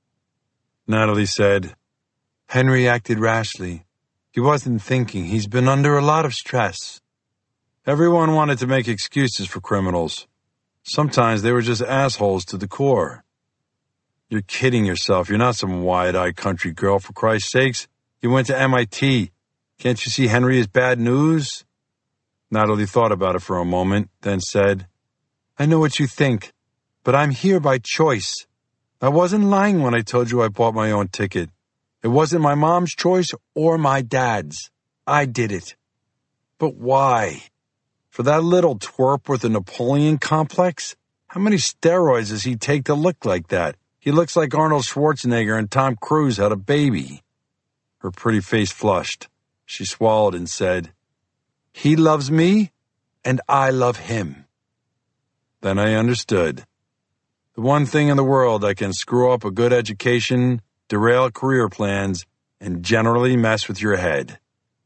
Natalie said, "Henry acted rashly. He wasn't thinking. He's been under a lot of stress." Everyone wanted to make excuses for criminals. Sometimes they were just assholes to the core. "You're kidding yourself. You're not some wide-eyed country girl, for Christ's sakes. You went to MIT. Can't you see Henry is bad news?" Natalie thought about it for a moment, then said, "I know what you think, but I'm here by choice. I wasn't lying when I told you I bought my own ticket. It wasn't my mom's choice or my dad's. I did it." "But why? For that little twerp with a Napoleon complex? How many steroids does he take to look like that? He looks like Arnold Schwarzenegger and Tom Cruise had a baby." Her pretty face flushed. She swallowed and said, "He loves me, and I love him." Then I understood. The one thing in the world that can screw up a good education, derail career plans, and generally mess with your head.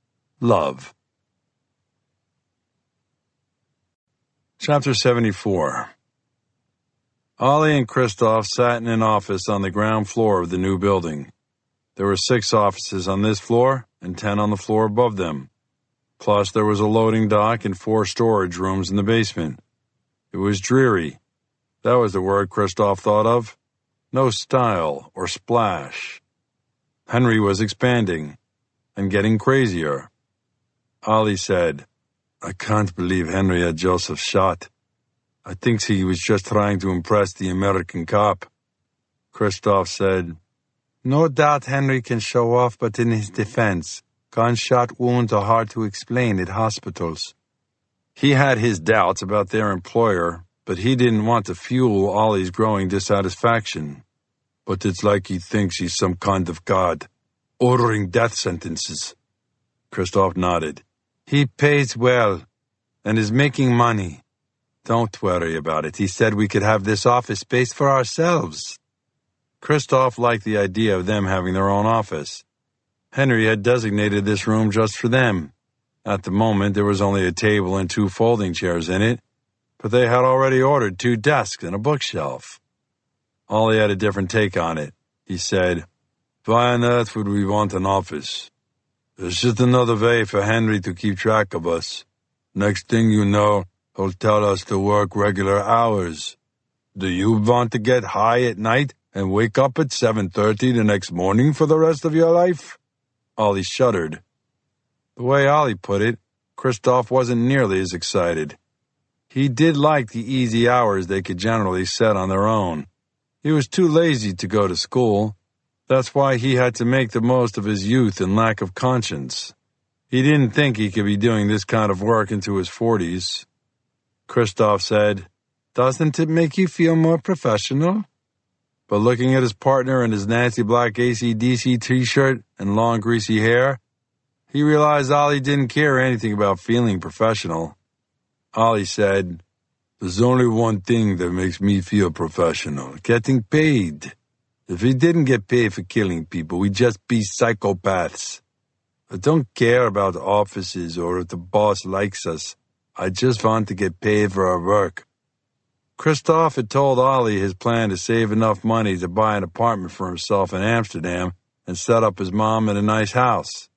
Love. Chapter 74. Ollie and Christoph sat in an office on the ground floor of the new building. There were 6 offices on this floor and 10 on the floor above them. Plus, there was a loading dock and 4 storage rooms in the basement. It was dreary. That was the word Christoph thought of. No style or splash. Henry was expanding and getting crazier. Ollie said, "I can't believe Henry had Joseph shot. I think he was just trying to impress the American cop." Christoph said, "No doubt Henry can show off, but in his defense, gunshot wounds are hard to explain at hospitals." He had his doubts about their employer, but he didn't want to fuel Ollie's growing dissatisfaction. "But it's like he thinks he's some kind of god, ordering death sentences." Christoph nodded. "He pays well and is making money. Don't worry about it. He said we could have this office space for ourselves." Christoph liked the idea of them having their own office. Henry had designated this room just for them. At the moment, there was only a table and 2 folding chairs in it, but they had already ordered 2 desks and a bookshelf. Ollie had a different take on it. He said, "Why on earth would we want an office? It's just another way for Henry to keep track of us. Next thing you know, he'll tell us to work regular hours. Do you want to get high at night and wake up at 7:30 the next morning for the rest of your life?" Ollie shuddered. The way Ollie put it, Christoph wasn't nearly as excited. He did like the easy hours they could generally set on their own. He was too lazy to go to school. That's why he had to make the most of his youth and lack of conscience. He didn't think he could be doing this kind of work into his 40s. Christoph said, "Doesn't it make you feel more professional?" But looking at his partner in his nasty black AC/DC t-shirt and long greasy hair, he realized Ollie didn't care anything about feeling professional. Ollie said, "There's only one thing that makes me feel professional, getting paid. If we didn't get paid for killing people, we'd just be psychopaths. I don't care about offices or if the boss likes us. I just want to get paid for our work." Christoph had told Ollie his plan to save enough money to buy an apartment for himself in Amsterdam and set up his mom in a nice house.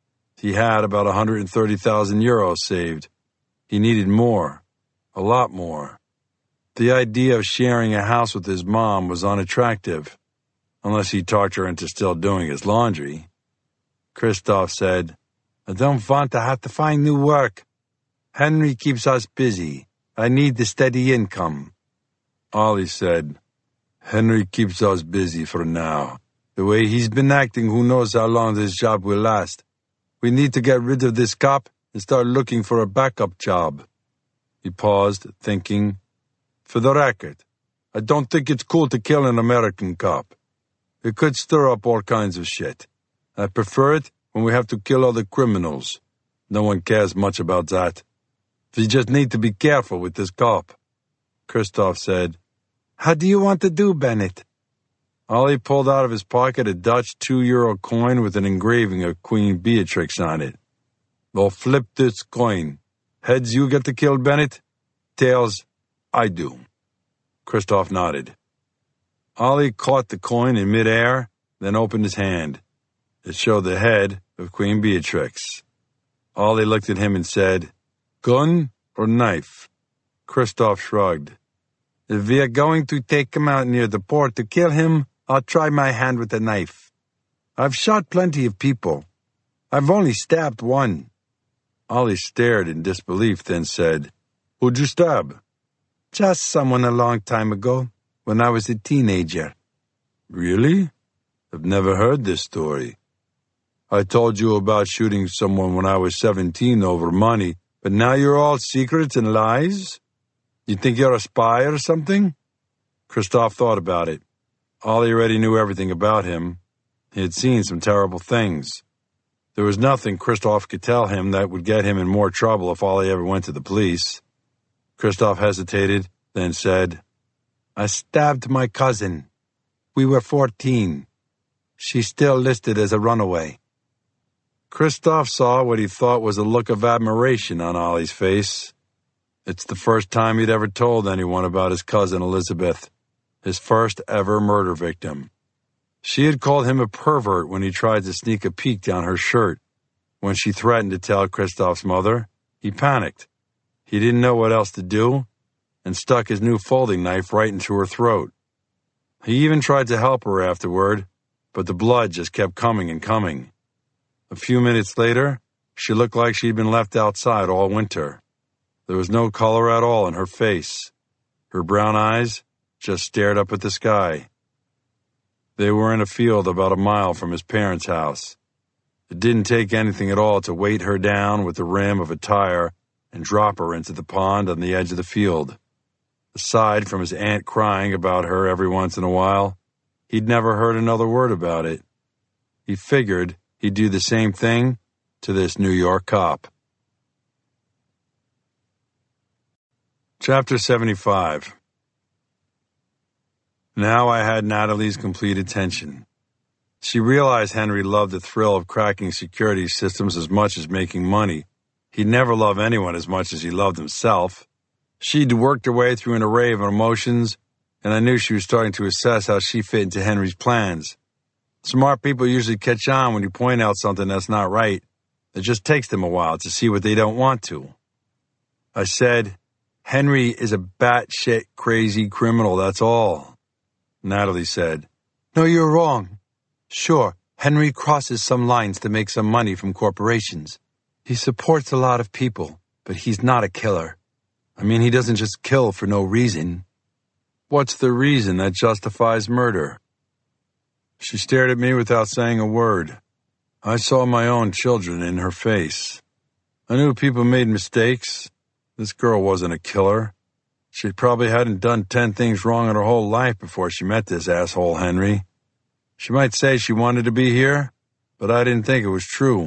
He had about 130,000 euros saved. He needed more, a lot more. The idea of sharing a house with his mom was unattractive, unless he talked her into still doing his laundry. Christoph said, "I don't want to have to find new work. Henry keeps us busy. I need the steady income." Ollie said, "Henry keeps us busy for now. The way he's been acting, who knows how long this job will last. We need to get rid of this cop and start looking for a backup job." He paused, thinking, "For the record, I don't think it's cool to kill an American cop. It could stir up all kinds of shit. I prefer it when we have to kill other criminals. No one cares much about that. We just need to be careful with this cop." Christoph said, "How do you want to do, Bennett?" Ollie pulled out of his pocket a Dutch €2 coin with an engraving of Queen Beatrix on it. "Well, flip this coin. Heads, you get to kill Bennett. Tails, I do." Christoph nodded. Ollie caught the coin in midair, then opened his hand. It showed the head of Queen Beatrix. Ollie looked at him and said, "Gun or knife?" Christoph shrugged. "If we are going to take him out near the port to kill him, I'll try my hand with a knife. I've shot plenty of people. I've only stabbed one." Ollie stared in disbelief, then said, "Who'd you stab?" "Just someone a long time ago, when I was a teenager." "Really? I've never heard this story. I told you about shooting someone when I was 17 over money, but now you're all secrets and lies? You think you're a spy or something?" Christoph thought about it. Ollie already knew everything about him. He had seen some terrible things. There was nothing Christoph could tell him that would get him in more trouble if Ollie ever went to the police. Christoph hesitated, then said, "I stabbed my cousin. We were 14. She's still listed as a runaway." Christoph saw what he thought was a look of admiration on Ollie's face. It's the first time he'd ever told anyone about his cousin Elizabeth, his first ever murder victim. She had called him a pervert when he tried to sneak a peek down her shirt. When she threatened to tell Christoph's mother, he panicked. He didn't know what else to do and stuck his new folding knife right into her throat. He even tried to help her afterward, but the blood just kept coming and coming. A few minutes later, she looked like she'd been left outside all winter. There was no color at all in her face. Her brown eyes just stared up at the sky. They were in a field about a mile from his parents' house. It didn't take anything at all to weight her down with the rim of a tire and drop her into the pond on the edge of the field. Aside from his aunt crying about her every once in a while, he'd never heard another word about it. He figured he'd do the same thing to this New York cop. Chapter 75. Now I had Natalie's complete attention. She realized Henry loved the thrill of cracking security systems as much as making money. He'd never love anyone as much as he loved himself. She'd worked her way through an array of emotions, and I knew she was starting to assess how she fit into Henry's plans. Smart people usually catch on when you point out something that's not right. It just takes them a while to see what they don't want to. I said, "Henry is a batshit crazy criminal, that's all." Natalie said, "No, you're wrong. Sure, Henry crosses some lines to make some money from corporations. He supports a lot of people, but he's not a killer. I mean, he doesn't just kill for no reason." "What's the reason that justifies murder?" She stared at me without saying a word. I saw my own children in her face. I knew people made mistakes. This girl wasn't a killer. She probably hadn't done 10 things wrong in her whole life before she met this asshole Henry. She might say she wanted to be here, but I didn't think it was true.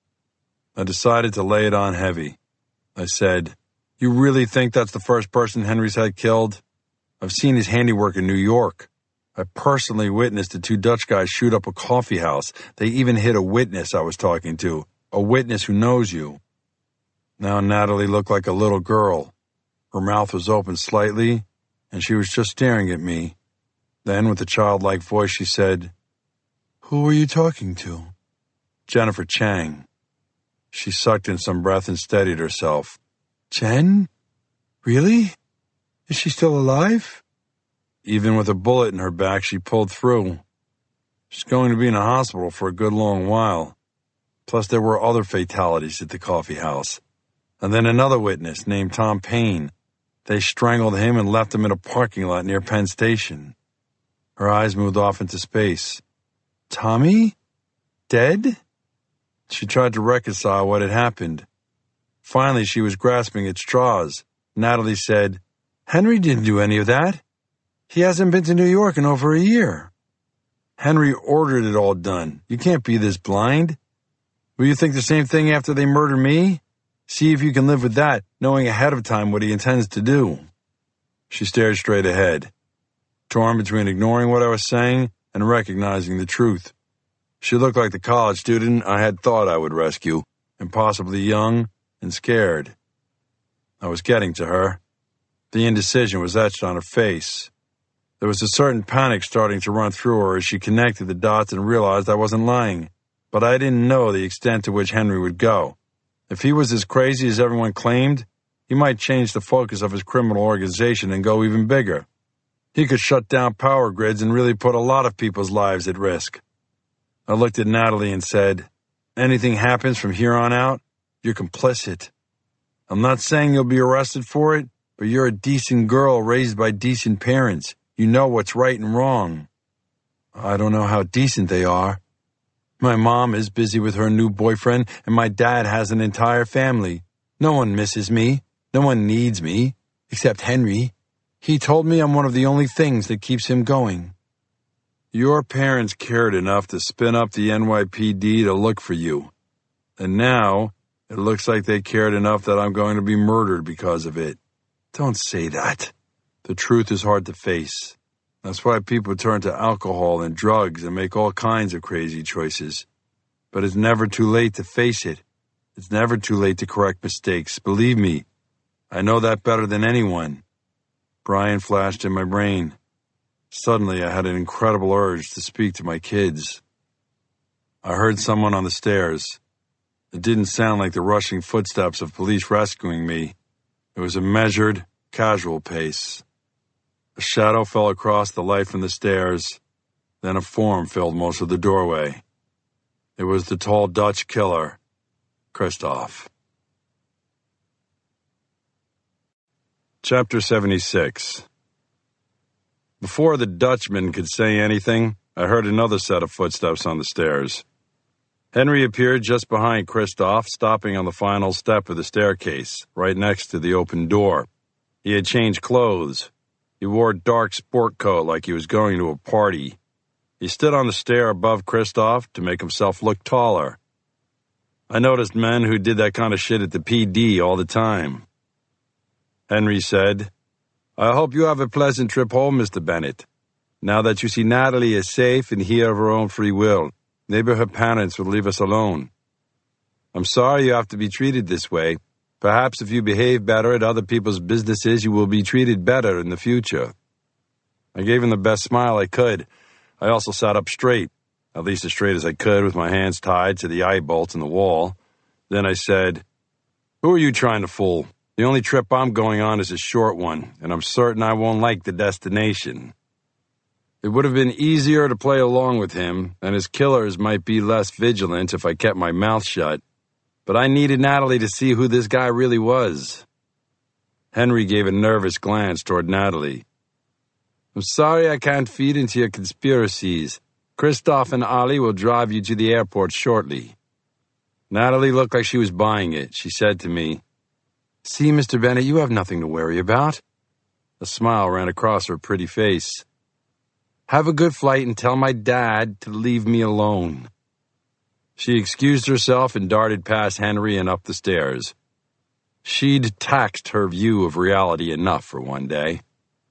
I decided to lay it on heavy. I said, "You really think that's the first person Henry's had killed? I've seen his handiwork in New York. I personally witnessed the 2 Dutch guys shoot up a coffee house. They even hit a witness I was talking to, a witness who knows you." Now Natalie looked like a little girl. Her mouth was open slightly, and she was just staring at me. Then, with a childlike voice, she said, "Who were you talking to?" "Jennifer Chang." She sucked in some breath and steadied herself. "Jen? Really? Is she still alive?" Even with a bullet in her back, she pulled through. She's going to be in a hospital for a good long while. Plus, there were other fatalities at the coffee house. And then another witness named Tom Payne. They strangled him and left him in a parking lot near Penn Station. Her eyes moved off into space. "Tommy? Dead?" She tried to reconcile what had happened. Finally, she was grasping at straws. Natalie said, "Henry didn't do any of that. He hasn't been to New York in over a year. Henry ordered it all done. You can't be this blind. Will you think the same thing after they murder me? See if you can live with that, knowing ahead of time what he intends to do." She stared straight ahead, torn between ignoring what I was saying and recognizing the truth. She looked like the college student I had thought I would rescue, impossibly young and scared. I was getting to her. The indecision was etched on her face. There was a certain panic starting to run through her as she connected the dots and realized I wasn't lying. But I didn't know the extent to which Henry would go. If he was as crazy as everyone claimed, he might change the focus of his criminal organization and go even bigger. He could shut down power grids and really put a lot of people's lives at risk. I looked at Natalie and said, "Anything happens from here on out, you're complicit. I'm not saying you'll be arrested for it, but you're a decent girl raised by decent parents. You know what's right and wrong." "I don't know how decent they are. My mom is busy with her new boyfriend, and my dad has an entire family. No one misses me. No one needs me, except Henry. He told me I'm one of the only things that keeps him going." "Your parents cared enough to spin up the NYPD to look for you. And now, it looks like they cared enough that I'm going to be murdered because of it." "Don't say that. The truth is hard to face. That's why people turn to alcohol and drugs and make all kinds of crazy choices. But it's never too late to face it. It's never too late to correct mistakes. Believe me, I know that better than anyone." Brian flashed in my brain. Suddenly, I had an incredible urge to speak to my kids. I heard someone on the stairs. It didn't sound like the rushing footsteps of police rescuing me. It was a measured, casual pace. A shadow fell across the light from the stairs, then a form filled most of the doorway. It was the tall Dutch killer, Christoph. Chapter 76. Before the Dutchman could say anything, I heard another set of footsteps on the stairs. Henry appeared just behind Christoph, stopping on the final step of the staircase, right next to the open door. He had changed clothes. He wore a dark sport coat like he was going to a party. He stood on the stair above Christoph to make himself look taller. I noticed men who did that kind of shit at the PD all the time. Henry said, "I hope you have a pleasant trip home, Mr. Bennett. Now that you see Natalie is safe and here of her own free will, maybe her parents will leave us alone. I'm sorry you have to be treated this way. Perhaps if you behave better at other people's businesses, you will be treated better in the future." I gave him the best smile I could. I also sat up straight, at least as straight as I could, with my hands tied to the eye bolts in the wall. Then I said, "Who are you trying to fool? The only trip I'm going on is a short one, and I'm certain I won't like the destination." It would have been easier to play along with him, and his killers might be less vigilant if I kept my mouth shut. But I needed Natalie to see who this guy really was. Henry gave a nervous glance toward Natalie. "I'm sorry I can't feed into your conspiracies, Christoph and Ali will drive you to the airport shortly." Natalie looked like she was buying it. She said to me, "See, Mr. Bennett, you have nothing to worry about." A smile ran across her pretty face. "Have a good flight and tell my dad to leave me alone." She excused herself and darted past Henry and up the stairs. She'd taxed her view of reality enough for one day.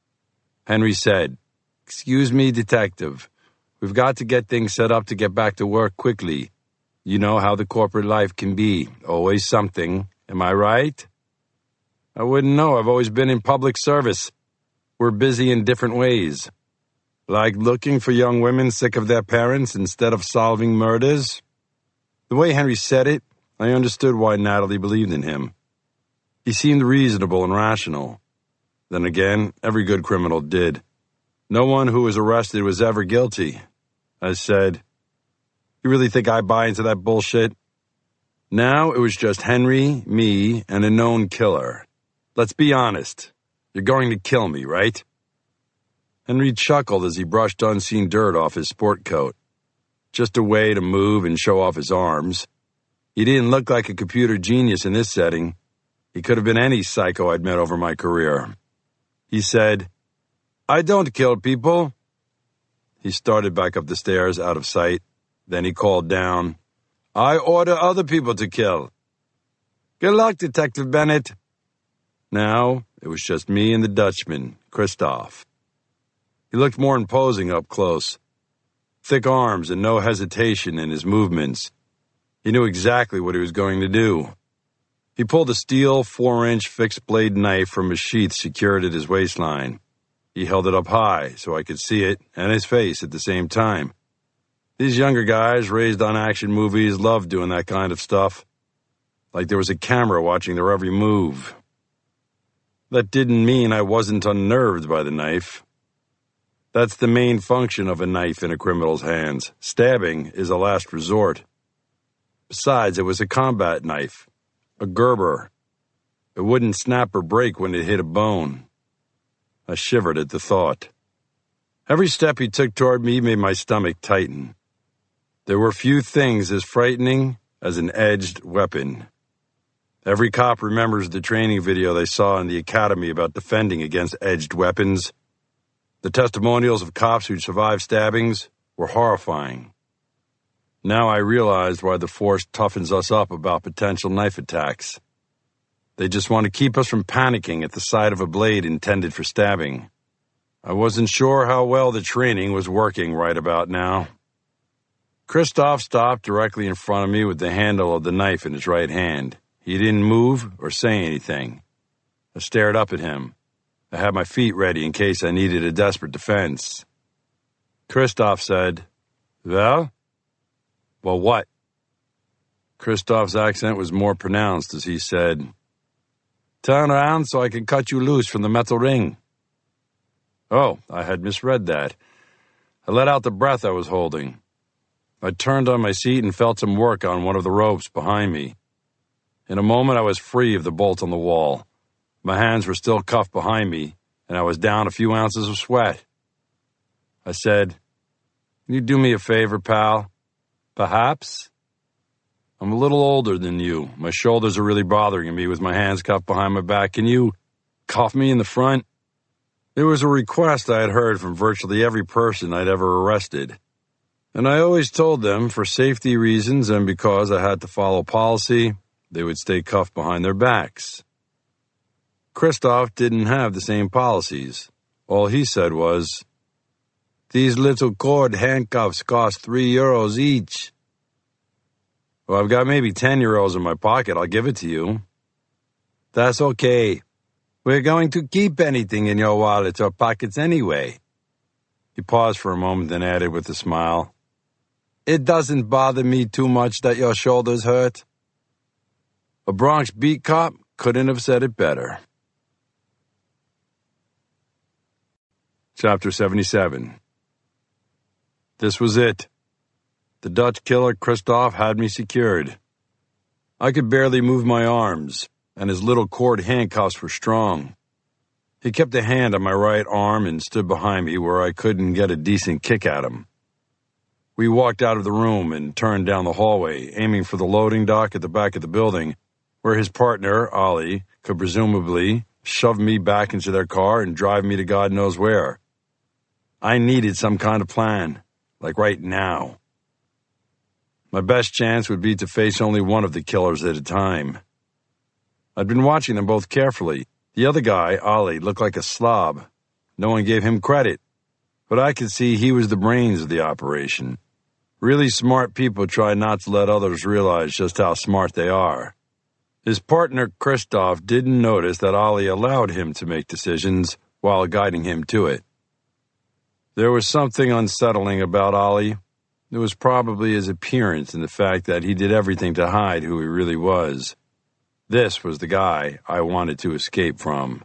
Henry said, "Excuse me, detective. We've got to get things set up to get back to work quickly. You know how the corporate life can be. Always something. Am I right?" "I wouldn't know. I've always been in public service. We're busy in different ways. Like looking for young women sick of their parents instead of solving murders." The way Henry said it, I understood why Natalie believed in him. He seemed reasonable and rational. Then again, every good criminal did. No one who was arrested was ever guilty. I said, "You really think I buy into that bullshit?" Now it was just Henry, me, and a known killer. Let's be honest. You're going to kill me, right? Henry chuckled as he brushed unseen dirt off his sport coat. Just a way to move and show off his arms. He didn't look like a computer genius in this setting. He could have been any psycho I'd met over my career. He said, "I don't kill people." He started back up the stairs out of sight. Then he called down, "I order other people to kill." "Good luck, Detective Bennett." Now it was just me and the Dutchman, Christoph. He looked more imposing up close. Thick arms and no hesitation in his movements. He knew exactly what he was going to do. He pulled a steel 4-inch fixed-blade knife from a sheath secured at his waistline. He held it up high so I could see it and his face at the same time. These younger guys raised on action movies loved doing that kind of stuff. Like there was a camera watching their every move. That didn't mean I wasn't unnerved by the knife. That's the main function of a knife in a criminal's hands. Stabbing is a last resort. Besides, it was a combat knife. A Gerber. It wouldn't snap or break when it hit a bone. I shivered at the thought. Every step he took toward me made my stomach tighten. There were few things as frightening as an edged weapon. Every cop remembers the training video they saw in the academy about defending against edged weapons. The testimonials of cops who'd survived stabbings were horrifying. Now I realized why the force toughens us up about potential knife attacks. They just want to keep us from panicking at the sight of a blade intended for stabbing. I wasn't sure how well the training was working right about now. Christoph stopped directly in front of me with the handle of the knife in his right hand. He didn't move or say anything. I stared up at him. I had my feet ready in case I needed a desperate defense. Christoph said, "Well?" "Well, what?" Christoph's accent was more pronounced as he said, "Turn around so I can cut you loose from the metal ring." Oh, I had misread that. I let out the breath I was holding. I turned on my seat and felt some work on one of the ropes behind me. In a moment, I was free of the bolt on the wall. My hands were still cuffed behind me, and I was down a few ounces of sweat. I said, "Can you do me a favor, pal? Perhaps?" "I'm a little older than you. My shoulders are really bothering me with my hands cuffed behind my back. Can you cuff me in the front?" It was a request I had heard from virtually every person I'd ever arrested. And I always told them, for safety reasons and because I had to follow policy, they would stay cuffed behind their backs. Christoph didn't have the same policies. All he said was, "These little cord handcuffs cost €3 each." "Well, I've got maybe €10 in my pocket. I'll give it to you." "That's okay. We're going to keep anything in your wallets or pockets anyway." He paused for a moment, then added with a smile, "It doesn't bother me too much that your shoulders hurt." A Bronx beat cop couldn't have said it better. Chapter 77. This was it. The Dutch killer Christoph had me secured. I could barely move my arms, and his little cord handcuffs were strong. He kept a hand on my right arm and stood behind me where I couldn't get a decent kick at him. We walked out of the room and turned down the hallway, aiming for the loading dock at the back of the building, where his partner, Ollie, could presumably shove me back into their car and drive me to God knows where. I needed some kind of plan, like right now. My best chance would be to face only one of the killers at a time. I'd been watching them both carefully. The other guy, Ollie, looked like a slob. No one gave him credit, but I could see he was the brains of the operation. Really smart people try not to let others realize just how smart they are. His partner, Christoph, didn't notice that Ollie allowed him to make decisions while guiding him to it. There was something unsettling about Ollie. It was probably his appearance and the fact that he did everything to hide who he really was. This was the guy I wanted to escape from.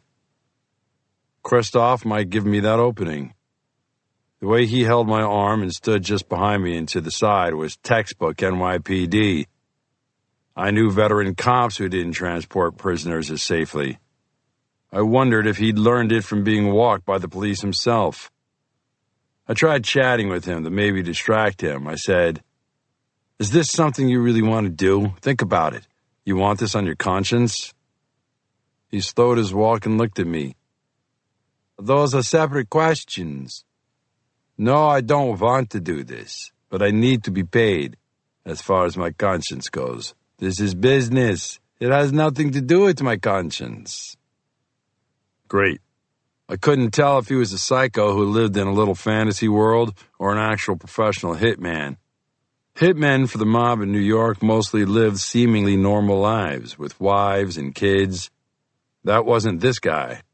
Christoph might give me that opening. The way he held my arm and stood just behind me and to the side was textbook NYPD. I knew veteran cops who didn't transport prisoners as safely. I wondered if he'd learned it from being walked by the police himself. I tried chatting with him to maybe distract him. I said, "Is this something you really want to do? Think about it. You want this on your conscience?" He slowed his walk and looked at me. "Those are separate questions. No, I don't want to do this, but I need to be paid, as far as my conscience goes. This is business. It has nothing to do with my conscience." Great. I couldn't tell if he was a psycho who lived in a little fantasy world or an actual professional hitman. Hitmen for the mob in New York mostly lived seemingly normal lives, with wives and kids. That wasn't this guy.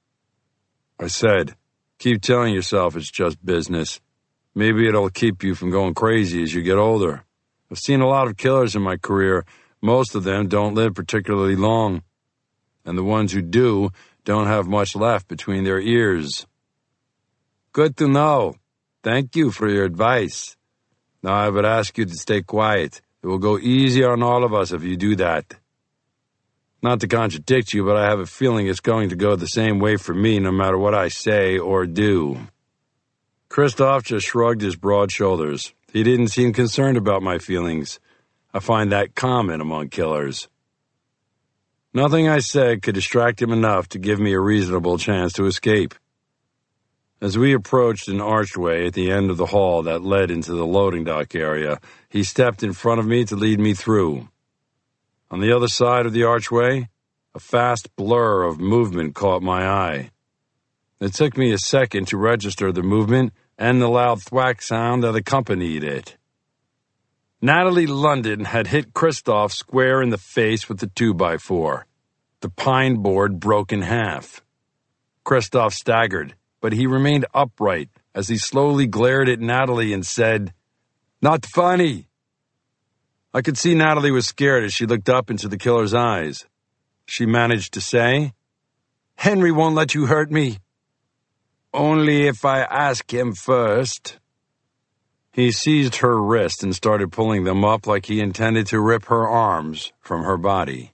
I said, "Keep telling yourself it's just business. Maybe it'll keep you from going crazy as you get older. I've seen a lot of killers in my career. Most of them don't live particularly long. And the ones who do don't have much left between their ears." "Good to know. Thank you for your advice. Now I would ask you to stay quiet. It will go easy on all of us if you do that. Not to contradict you, but I have a feeling it's going to go the same way for me no matter what I say or do." Christoph just shrugged his broad shoulders. He didn't seem concerned about my feelings. I find that common among killers. Nothing I said could distract him enough to give me a reasonable chance to escape. As we approached an archway at the end of the hall that led into the loading dock area, he stepped in front of me to lead me through. On the other side of the archway, a fast blur of movement caught my eye. It took me a second to register the movement and the loud thwack sound that accompanied it. Natalie London had hit Christoph square in the face with the 2x4. The pine board broke in half. Christoph staggered, but he remained upright as he slowly glared at Natalie and said, "Not funny." I could see Natalie was scared as she looked up into the killer's eyes. She managed to say, "Henry won't let you hurt me." "Only if I ask him first." He seized her wrist and started pulling them up like he intended to rip her arms from her body.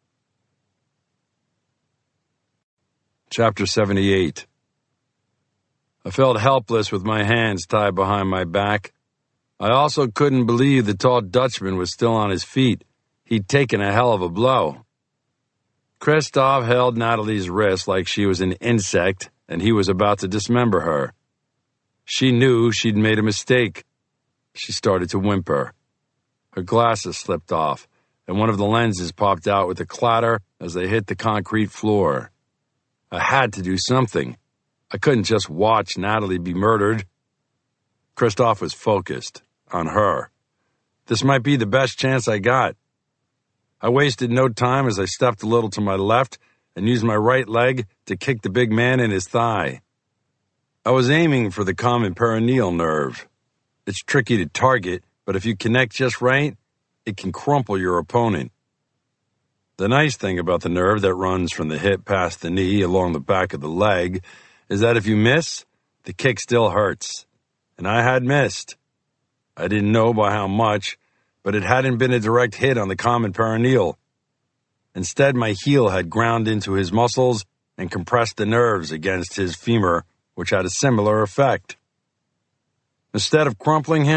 Chapter 78. I felt helpless with my hands tied behind my back. I also couldn't believe the tall Dutchman was still on his feet. He'd taken a hell of a blow. Christoph held Natalie's wrist like she was an insect, and he was about to dismember her. She knew she'd made a mistake. She started to whimper. Her glasses slipped off, and one of the lenses popped out with a clatter as they hit the concrete floor. I had to do something. I couldn't just watch Natalie be murdered. Christoph was focused on her. This might be the best chance I got. I wasted no time as I stepped a little to my left and used my right leg to kick the big man in his thigh. I was aiming for the common perineal nerve. It's tricky to target, but if you connect just right, it can crumple your opponent. The nice thing about the nerve that runs from the hip past the knee along the back of the leg is that if you miss, the kick still hurts. And I had missed. I didn't know by how much, but it hadn't been a direct hit on the common perineal. Instead, my heel had ground into his muscles and compressed the nerves against his femur, which had a similar effect. Instead of crumpling him,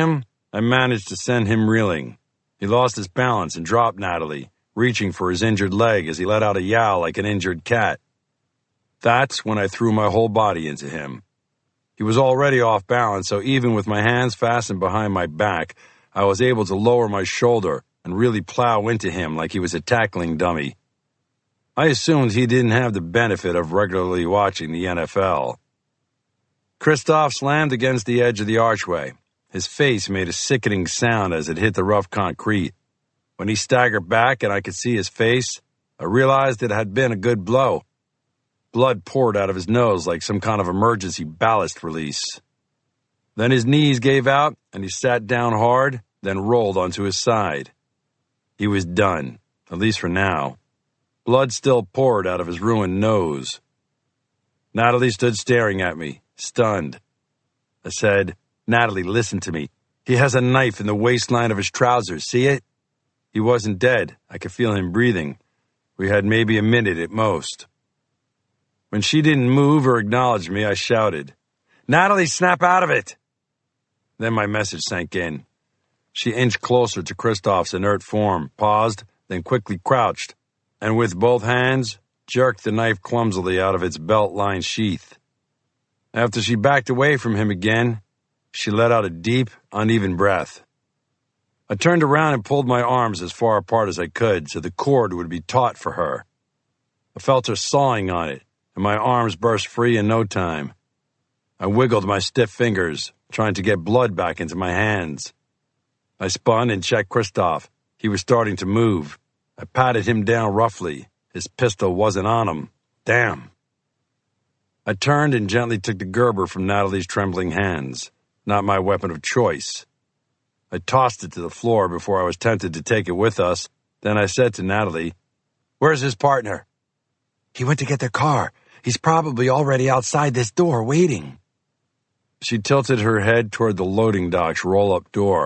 I managed to send him reeling. He lost his balance and dropped Natalie, reaching for his injured leg as he let out a yowl like an injured cat. That's when I threw my whole body into him. He was already off balance, so even with my hands fastened behind my back, I was able to lower my shoulder and really plow into him like he was a tackling dummy. I assumed he didn't have the benefit of regularly watching the NFL. Christoph slammed against the edge of the archway. His face made a sickening sound as it hit the rough concrete. When he staggered back and I could see his face, I realized it had been a good blow. Blood poured out of his nose like some kind of emergency ballast release. Then his knees gave out and he sat down hard, then rolled onto his side. He was done, at least for now. Blood still poured out of his ruined nose. Natalie stood staring at me, stunned. I said, "Natalie, listen to me. He has a knife in the waistline of his trousers, see it?" He wasn't dead. I could feel him breathing. We had maybe a minute at most. When she didn't move or acknowledge me, I shouted, "Natalie, snap out of it!" Then my message sank in. She inched closer to Christoph's inert form, paused, then quickly crouched, and with both hands, jerked the knife clumsily out of its belt-lined sheath. After she backed away from him again, she let out a deep, uneven breath. I turned around and pulled my arms as far apart as I could so the cord would be taut for her. I felt her sawing on it, and my arms burst free in no time. I wiggled my stiff fingers, trying to get blood back into my hands. I spun and checked Christoph. He was starting to move. I patted him down roughly. His pistol wasn't on him. Damn. I turned and gently took the Gerber from Natalie's trembling hands. Not my weapon of choice. I tossed it to the floor before I was tempted to take it with us. Then I said to Natalie, "Where's his partner?" "He went to get their car. He's probably already outside this door waiting." She tilted her head toward the loading dock's roll-up door.